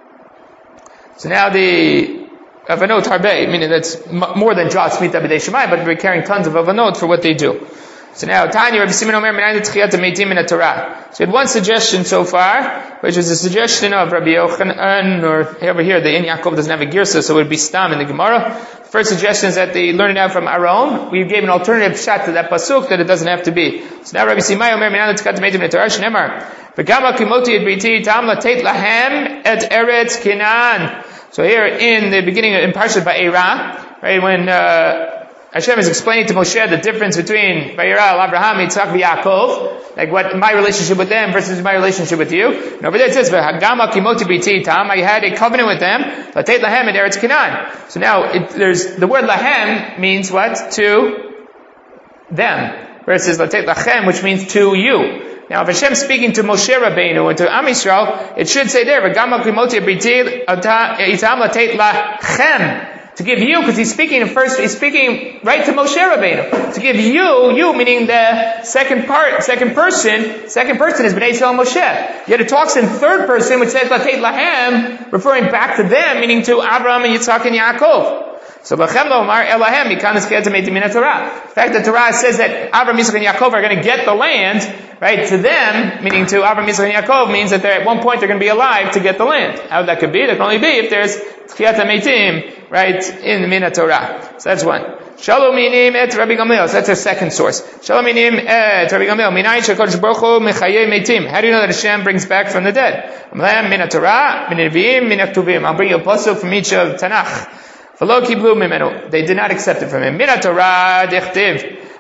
So now the Avanot Harbe, meaning that's more than just Mita B'dei Shamayim, but they're carrying tons of Avanot for what they do. So now, Tanya, Rabbi Simon Omer, Menayin T'chiyat HaMeitim in the Torah. So we had one suggestion so far, which was a suggestion of Rabbi Yochanan, or over here, the In Yaakov doesn't have a girsa, so it would be Stam in the Gemara. First suggestion is that they learn it out from Aaron. We gave an alternative shot to that pasuk that it doesn't have to be. So now Rabbi Simon Omer, Menayin T'chiyat HaMeitim in the Torah, Shneimar, V'gama kimoti et briti tam latet lahem et eretz Canaan. So here in the beginning, in Parshat Ba'era, right, when Hashem is explaining to Moshe the difference between Vayera, Abraham, Yitzchak, and Yaakov, like what my relationship with them versus my relationship with you. And over there it says, "V'hagama kimoti briti tam." I had a covenant with them. Latet lahem et eretz Canaan. So now there's the word lahem means what? To them, versus latet lachem, which means to you. Now, if Hashem's speaking to Moshe Rabbeinu and to Am Yisrael, it should say there, "V'gama kimoti briti itam latet lachem." To give you, because he's speaking right to Moshe Rabbeinu. To give you meaning the second person is Bnei Yisrael Moshe. Yet it talks in third person, which says Latet Lahem, referring back to them, meaning to Abraham and Yitzchak and Yaakov. So Lachem Lo Omar Elahem Mikanas Chiyat HaMeitim Min HaTorah. The fact that Torah says that Abraham, Yitzchak, and Yaakov are going to get the land, right, to them, meaning to Abraham, Yitzchak, and Yaakov, means that at one point they're going to be alive to get the land. How that could be? That can only be if there's Chiyat HaMeitim, right, in the Min HaTorah. So that's one. Shalom minim et Rabbi Gamliel. So that's our second source. Shalom minim et Rabbi Gamliel. Minayin shekodesh baruch hu mechayei meitim. How do you know that Hashem brings back from the dead? Amlam min HaTorah, min Nevi'im, min HaKtuvim. I'll bring you a pasuk from each of Tanakh. V'lo kiblu mimenu. They did not accept it from him. Min HaTorah dechtiv.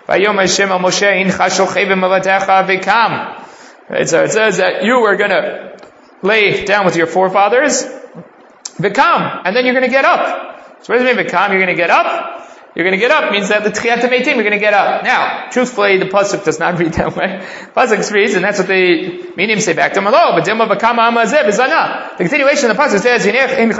Vayom Hashem al Moshe incha shochevim avatecha v'kam. Right, so it says that you are going to lay down with your forefathers, v'kam, and then you're going to get up. So what does it mean v'kam? You're going to get up? You're going to get up means that the Tchiyat HaMeitim, you're going to get up. Now, truthfully, the Pasuk does not read that way. Pasuk reads, and that's what the Minim say back to him, but Dilma v'kama amazeh v'zana. The continuation of the Pasuk says,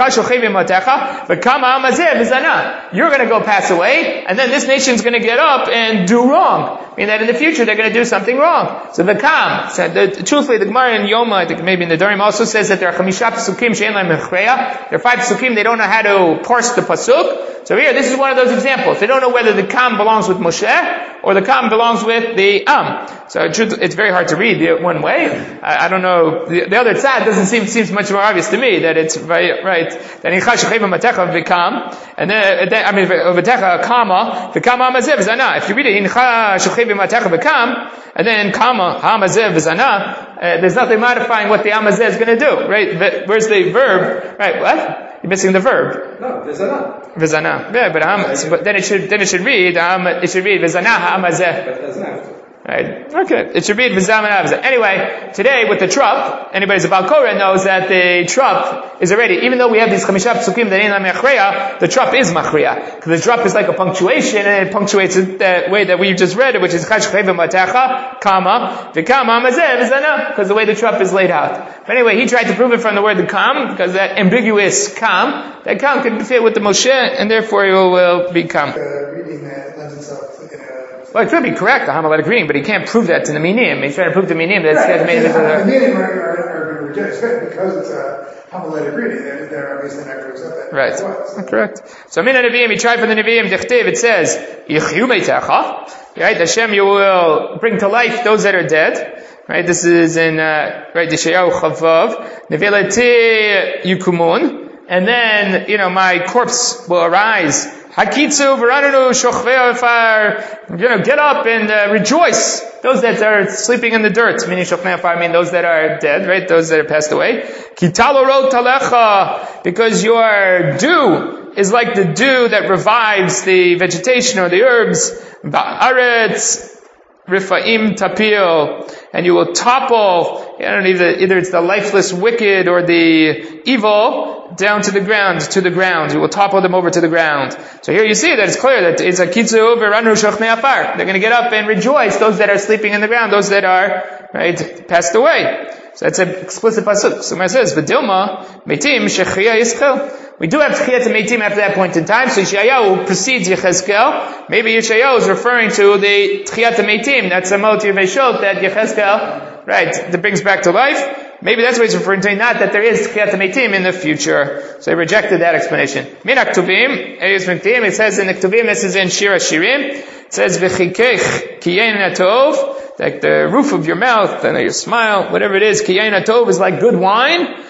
you're going to go pass away, and then this nation's going to get up and do wrong. Meaning that in the future, they're going to do something wrong. So v'kam, truthfully, the Gemara in Yoma, I think maybe in the Durim also says that there are chamisha psukim she'en lahem mechreya. There are 5 psukim, they don't know how to parse the Pasuk. So here, this is one of those examples. They don't know whether the Kam belongs with Moshe or the Kam belongs with the Am. So it's very hard to read one way. I don't know. The other side seems much more obvious to me that it's right. Then Incha Shechevim Matecha v'Kam, and then V'Techa Kama v'Kama Hamazev Zana. If you read it Incha Shechevim Matecha v'Kam, and then Kama Hamazev Zana, there's nothing modifying what the Hamazev is going to do. Right? Where's the verb? Right? What? You're missing the verb. No, v'zana. V'zana. Yeah, but then it should read v'zana ha'amazeh. Right. Okay. It should read v'zana ha'amazeh. Anyway, today with the trup, anybody who's a Baal Korah knows that the trup is already, even though we have these chamisha psukim that ain't la mechreya, the trup is machreya. Because the trup is like a punctuation, and it punctuates it that way that we've just read it, which is chash chayvim matecha, kama, v'kama amazeh v'zana, because the way the trup is laid out. But anyway, he tried to prove it from the word the kam, because that ambiguous kam, that kam could fit with the Moshe, and therefore it will become. Reading that lends itself to well, it could be correct, the Hamalet agreeing, but he can't prove that to the Minim. He's trying to prove to the Minim that it's made the Minim are rejected because it's a Hamalet agreeing. They're obviously not going to accept that. Right. Correct. So Min HaNevi'im, he tried for the Nevi'im, Dichtiv, it says, Yichyu Meitecha. Right, Hashem, you will bring to life those that are dead. Right, this is in, Yeshayahu Chavav. Nevilati Yukumun. And then, my corpse will arise. Hakitzu v'rananu shochvei afar. Get up and rejoice. Those that are sleeping in the dirt, meaning shochvei afar, those that are dead, right? Those that have passed away. Kitalo ro talecha, because your dew is like the dew that revives the vegetation or the herbs. Ba'aretz Rifaim tapil, and you will topple, either it's the lifeless wicked or the evil, down to the ground. You will topple them over to the ground. So here you see that it's clear that it's a kitzu v'ranu shochmei afar. They're going to get up and rejoice, those that are sleeping in the ground, those that are, passed away. So that's an explicit pasuk. So it says, v'dilma meitim shechriya yischel. We do have Tchiyat HaMeitim after that point in time, so Yeshayahu precedes Yechezkel. Maybe Yeshayahu is referring to the Tchiyat HaMeitim, that's a motif Veshot that Yechezkel, that brings back to life. Maybe that's what he's referring to, not that there is Tchiyat HaMeitim in the future. So he rejected that explanation. Min HaKtuvim, it says in the Ktuvim, this is in Shir HaShirim, it says, V'chikech kiyein atov, like the roof of your mouth, and your smile, whatever it is, kiyein atov is like good wine.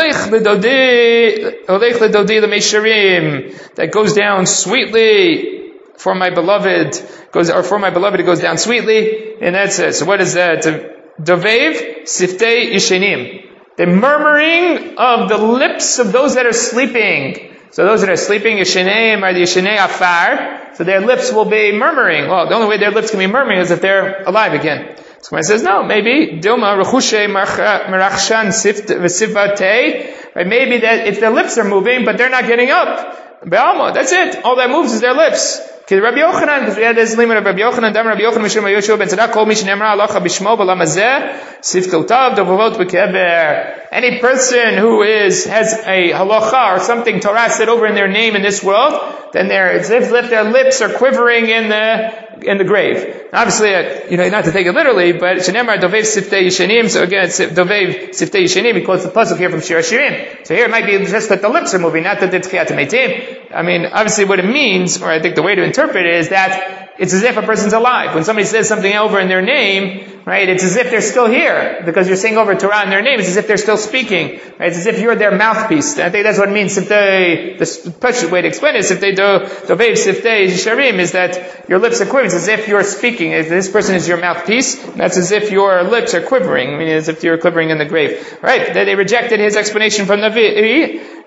That goes down sweetly for my beloved, it goes down sweetly, and that's it. So what is that? Dovev siftei yishenim. The murmuring of the lips of those that are sleeping. So those that are sleeping, yishenim are the yishenei afar, so their lips will be murmuring. Well, the only way their lips can be murmuring is if they're alive again. So when it says, no, maybe, Dilma, Rechushe, Merachshan, Sivate, right? Maybe that if their lips are moving, but they're not getting up. Be'alma, that's it. All that moves is their lips. Rabbi Yochanan, because we had this limit of Rabbi Yochanan, Dam Rabbi Yochanan, Mishum Yoshua, Ben Tzedak, Kol Mishin Emra, Alacha Bishmo, Balamazeh, Siftotav, Dovavot, Bekever. Any person who has a halacha or something Torah said over in their name in this world, then it's as if their lips are quivering in the grave. Obviously, not to take it literally, but Shenemar Dovev Siftei Yishenim, so again, it's Dovev Siftei Yishenim, he quotes the pasuk here from Shir HaShirim. So here it might be just that the lips are moving, not that it's Tchiyat HaMeitim. Obviously what it means, or I think the way to interpret it is that it's as if a person's alive. When somebody says something over in their name, right, it's as if they're still here, because you're saying over Torah in their name, it's as if they're still speaking, right? It's as if you're their mouthpiece. I think that's what it means. The best way to explain it is if they do Dovev Siftei Yisharim, is that your lips are quivering. It's as if you're speaking. If this person is your mouthpiece, that's as if your lips are quivering, meaning as if you're quivering in the grave. Right? They rejected his explanation from Navi.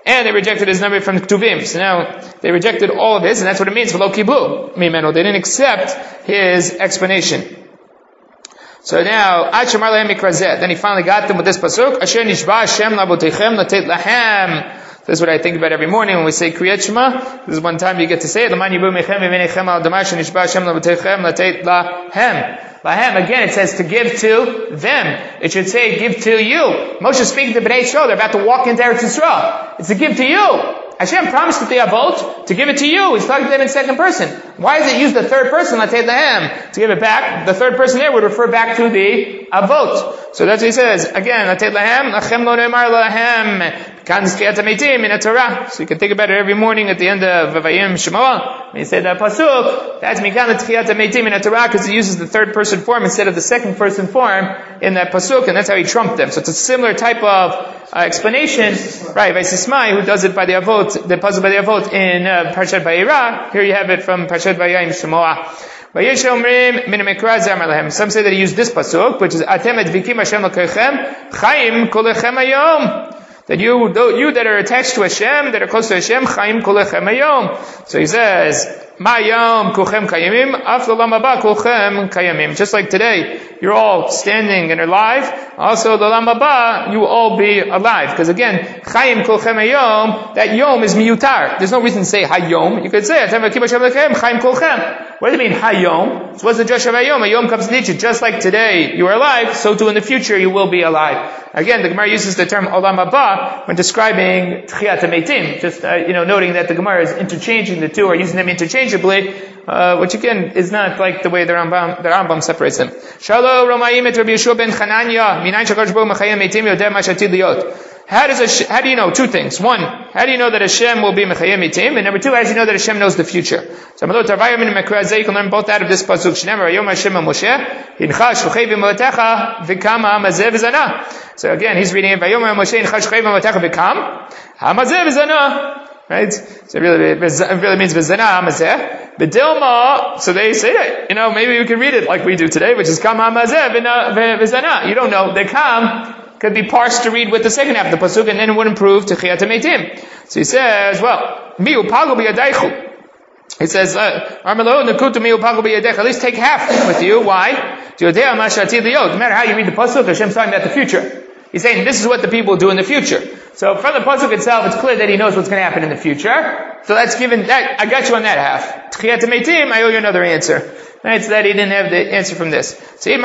and they rejected his number from Ktuvim. So now they rejected all of his, and that's what it means, v'lo kiblu mimenu. They didn't accept his explanation. So now, Ad Shemar Lahem Mikrazeh. Then he finally got them with this pasuk, Asher nishba Hashem labotechem latet lahem. This is what I think about every morning when we say Kriyat Shema. This is one time you get to say it. L'man yibu mechem v'venechem al damash nishba Hashem labotechem latet lahem. Lahem, again, it says to give to them. It should say give to you. Moshe is speaking to Bnei Yisrael. They're about to walk into Eretz Yisrael. It's to give to you. Hashem promised that they avot to give it to you. He's talking to them in second person. Why does it use the third person, Latei Lahem, to give it back? The third person there would refer back to the avot. So that's what he says. Again, Latei Lahem, Lachem lo ne'emar lahem. So you can think about it every morning at the end of Vayim Shemoah. When you say that pasuk, that's Mikan L'Tchiyat HaMeitim in Torah, because he uses the third person form instead of the second person form in that pasuk, and that's how he trumped them. So it's a similar type of explanation, right? By Sismai, who does it by the avot, the puzzle by the avot in Parshat Vayera. Here you have it from Parshat Vayim Shemoah. Some say that he used this pasuk, which is Atem edvikim Hashem l'kechem Chaim kolechem hayom. That you that are attached to Hashem, that are close to Hashem, Chaim kolechem hayom. So he says, Ma yom kulchem kayamim, af l'olam haba kulchem kayamim. Just like today, you're all standing and alive. Also, l'olam haba, you will all be alive. Because again, Chaim kulchem hayom, that yom is miyutar. There's no reason to say hayom. You could say, Atem v'kim Hashem l'kechem, Chaim kulchem. What does it mean, hayom? So what's the Josh of hayom? Hayom comes to teach you, just like today you are alive, so too in the future you will be alive. Again, the Gemara uses the term olam haba when describing Tchiyat HaMeitim. Just, noting that the Gemara is interchanging the two, or using them interchangeably, which again is not like the way the Rambam separates them. Shalom Romayim et Rabbi Yeshua ben Chananya, minayin shakadosh baruch hu mechayim meitim yodeh ma shatid liyot. How do you know? Two things. One, how do you know that Hashem will be mechayim meitim? And number two, how do you know that Hashem knows the future? So, you can learn both out of this pasuk. So again, he's reading it. Right? So it really means v'zana hamazeh. B'dilma, so they say that, maybe we can read it like we do today, which is kam hamazeh v'zana. You don't know. The kam could be parsed to read with the second half of the pasuk, and then it wouldn't prove to Tchiyat HaMeitim. So he says, mi upagu b'yadaychu. He says, Armelo nekutu mi upagu b'yadaychu. At least take half with you. Why? No matter how you read the pasuk, Hashem's talking about the future. He's saying this is what the people do in the future. So from the pasuk itself, it's clear that he knows what's going to happen in the future. So that's given that. I got you on that half. Tchiyat HaMeitim, I owe you another answer. Right, so that he didn't have the answer from this. So so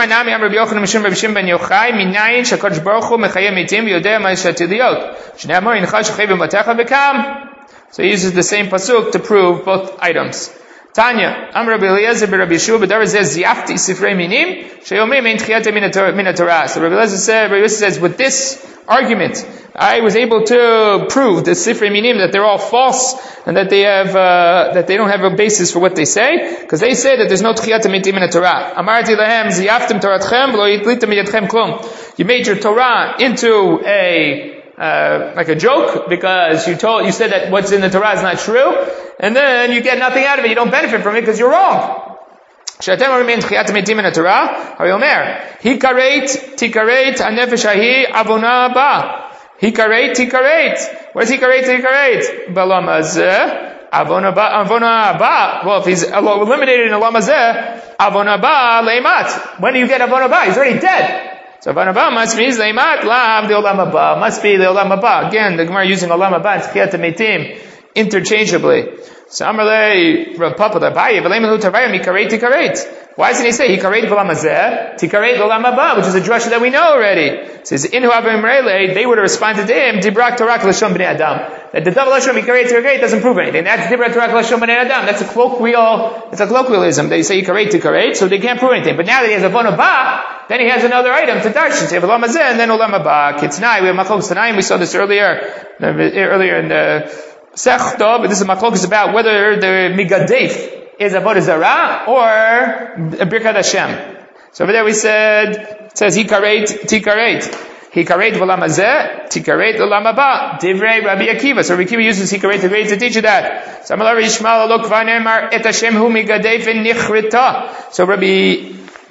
he uses the same pasuk to prove both items. Tanya, Amr Rabbi Eliezer b'Rabbi Yeshua b'Dar says Ziyafti Sifrei Minim Sheyomrim Ein Tchiyat Min Torah. So Rabbi Eliezer says, with this argument, I was able to prove the Sifrei Minim that they're all false and that they have that they don't have a basis for what they say, because they say that there's no Tchiyat Min Torah. Amarti lahem Ziyaftim Toratchem v'lo yitlitem miyadchem klum. You made your Torah into like a joke, because you said that what's in the Torah is not true, and then you get nothing out of it. You don't benefit from it because you're wrong. She'atem remain tchiyat meitim in the Torah. Hayomer hikaret tikaret hanefesh hahi avona ba. Hikaret tikaret. Where's hikaret tikaret? B'olam hazeh avona ba. Well, if he's eliminated in olam hazeh, avona ba leimat. When do you get avona ba? He's already dead. So Avon Haba must be Leimat Lav the Olam Haba. Must be the Olam Haba. Again, the Gemara using Olam Haba and Tchiyat HaMeitim interchangeably. So Amarle Rav Papa Abaye V'leimalu Tavayim Hikaret Tikaret. Why doesn't he say Hikaret V'olam Hazeh Tikaret Olam Haba, which is a drasha that we know already? It says Inhu Abim Rele, they would have responded to him Dibrak Torak L'Shon B'nei Adam. That the double Lashon Hikaret Tikaret doesn't prove anything. That's Dibrak Torak L'Shon B'nei Adam. That's a colloquialism. They say Hikaret Tikaret, so they can't prove anything. But now that he has Avon Haba, then he has another item to darshan. Say Olam Hazeh and then Olam Haba. Kitznai, we have Machlokes Tanaim. We saw this earlier in the Sechto, but this is Machlokes about whether the Migadef is Avodah Zarah or Birkat Hashem. So over there we said, it says Hikaret Tikaret. Hikaret Olam Hazeh, Tikaret Olam Haba. Divrei Rabbi Akiva. So Rabbi Akiva uses Hikaret Tikaret to teach you that. So Amalar Yishmael Alok Vanemar Et Hashem Hu Migadef Nichrita. So Rabbi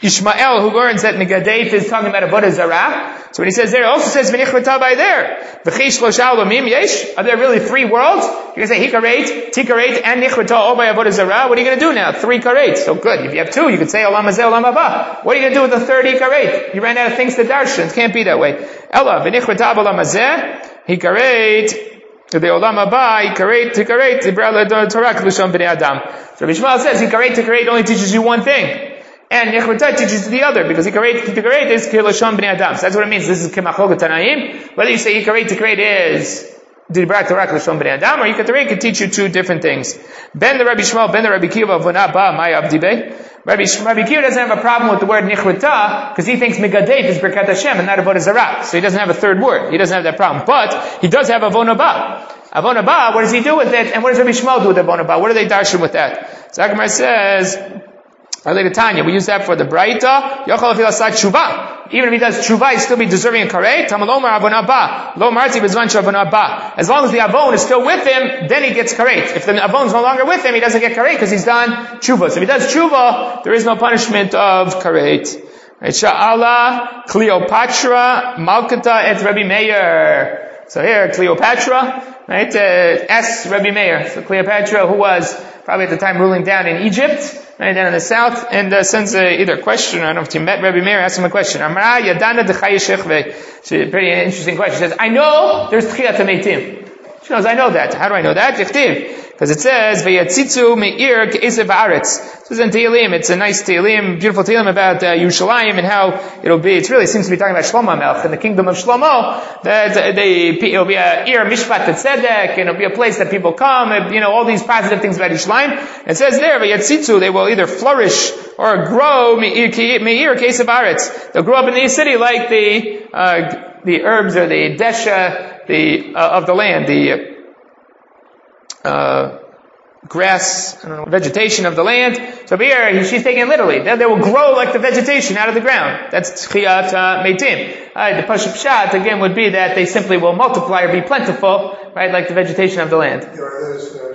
Ishmael, who learns that Megadeth is talking about Avodah Zarah. So when he says there, it also says V'nichvata by there. V'chish lo shal lomim yesh. Are there really 3 worlds? You're going to say Hikaret, Tikaret, and Nichvata all by Avodah Zarah. What are you going to do now? 3 karet. So good. If you have 2, you could say Olam Hazeh, Olam Haba. What are you going to do with the 3rd Hikaret? You ran out of things to darshan. It can't be that way. Ella, V'nichvata Olam Hazeh, Hikaret, to the Olam Haba, Hikaret, Tikaret, Torah, L'shon B'nei Adam. So Bishmael says Hikaret only teaches you one thing. And Nichvata teaches the other, because Hikaret is L'shon B'nei Adam. So that's what it means. This is Kemachloket Tanaim. Whether you say Hikaret is Dibrat Torah L'shon B'nei Adam, or Hikaret could teach you 2 different things. Ben the Rabbi Shmuel, Ben the Rabbi Kiva, V'na Ba, Mai Abdibeh. Rabbi Kiva doesn't have a problem with the word Nichvata, because he thinks Megadeth is Birkat Hashem and not Avodah Zarah. So he doesn't have a 3rd word. He doesn't have that problem. But he does have Avon Haba. Avon Haba, what does he do with it? And what does Rabbi Shmuel do with Avon Haba? What do they darshan with that? So Gemara says, Tanya, we use that for the Braita. Yochal afil asat tshuva. Even if he does tshuva, he still be deserving a karet. Tamalomar avon haba. Lo marti bezvan avon haba. As long as the avon is still with him, then he gets karet. If the avon is no longer with him, he doesn't get karet because he's done tshuva. So if he does tshuva, there is no punishment of karet. Right? Sha'ala Cleopatra Malkata et Rabbi Meir. So here, Cleopatra, right? S. Rabbi Meir. So Cleopatra, who was probably at the time ruling down in Egypt, right down in the south, and sends either a question, I don't know if you met Rabbi Meir, asked him a question. Amra Yadana Dechaya Shechve. It's a pretty interesting question. She says, I know there's Tchiyat HaMeitim. She knows, I know that. How do I know that? Dichtiv. Because it says, V'yatzitzu me'ir ke'ezev haaretz. This is in Tehillim. It's a nice Tehillim, beautiful Tehillim about Yerushalayim and how it'll be. It really seems to be talking about Shlomo Melech and the kingdom of Shlomo. That it'll be a ir mishpat tzedek, and it'll be a place that people come. And, all these positive things about Yerushalayim. It says there, V'yatzitzu, they will either flourish or grow me'ir ke'ezev haaretz. They'll grow up in the city like the herbs or the desha of the land, the grass, vegetation of the land. So here, she's taking it literally. They will grow like the vegetation out of the ground. That's Tchiyat HaMeitim. The Pashup Pshat, again, would be that they simply will multiply or be plentiful, right, like the vegetation of the land. There are those who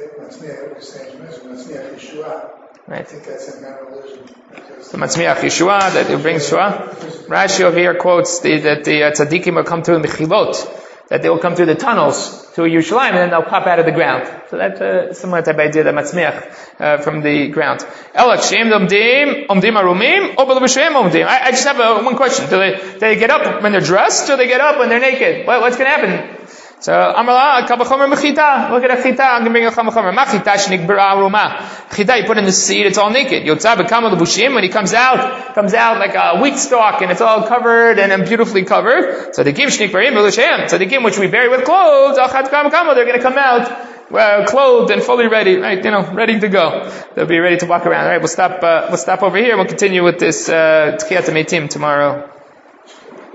right. I think that's in that religion. So Matzmiach Yeshua, that it brings Shua. Rashi over here quotes that the tzaddikim will come through the Mechilot, that they will come through the tunnels to Yerushalayim and then they'll pop out of the ground. So that's similar type idea that Matzmiach from the ground. Elak Shem Omdim Arumim or B'Shem Omdim. I just have one question. Do they get up when they're dressed or do they get up when they're naked? What's going to happen? So, Amala, Kabachomer Mechita. Look at a Chita. I'm going to bring a Chamachomer. Machita Shnikbara Aruma. Chita, you put in the seed, it's all naked. Yotzah B'Kamal Bushim, when he comes out like a wheat stalk, and it's all covered and beautifully covered. So they give Shnikbarim B'Lushem. So they give which we bury with clothes. Achat Kamal, they're going to come out clothed and fully ready, right? Ready to go. They'll be ready to walk around. All right, we'll stop over here. We'll continue with this Tchiyat HaMeitim tomorrow.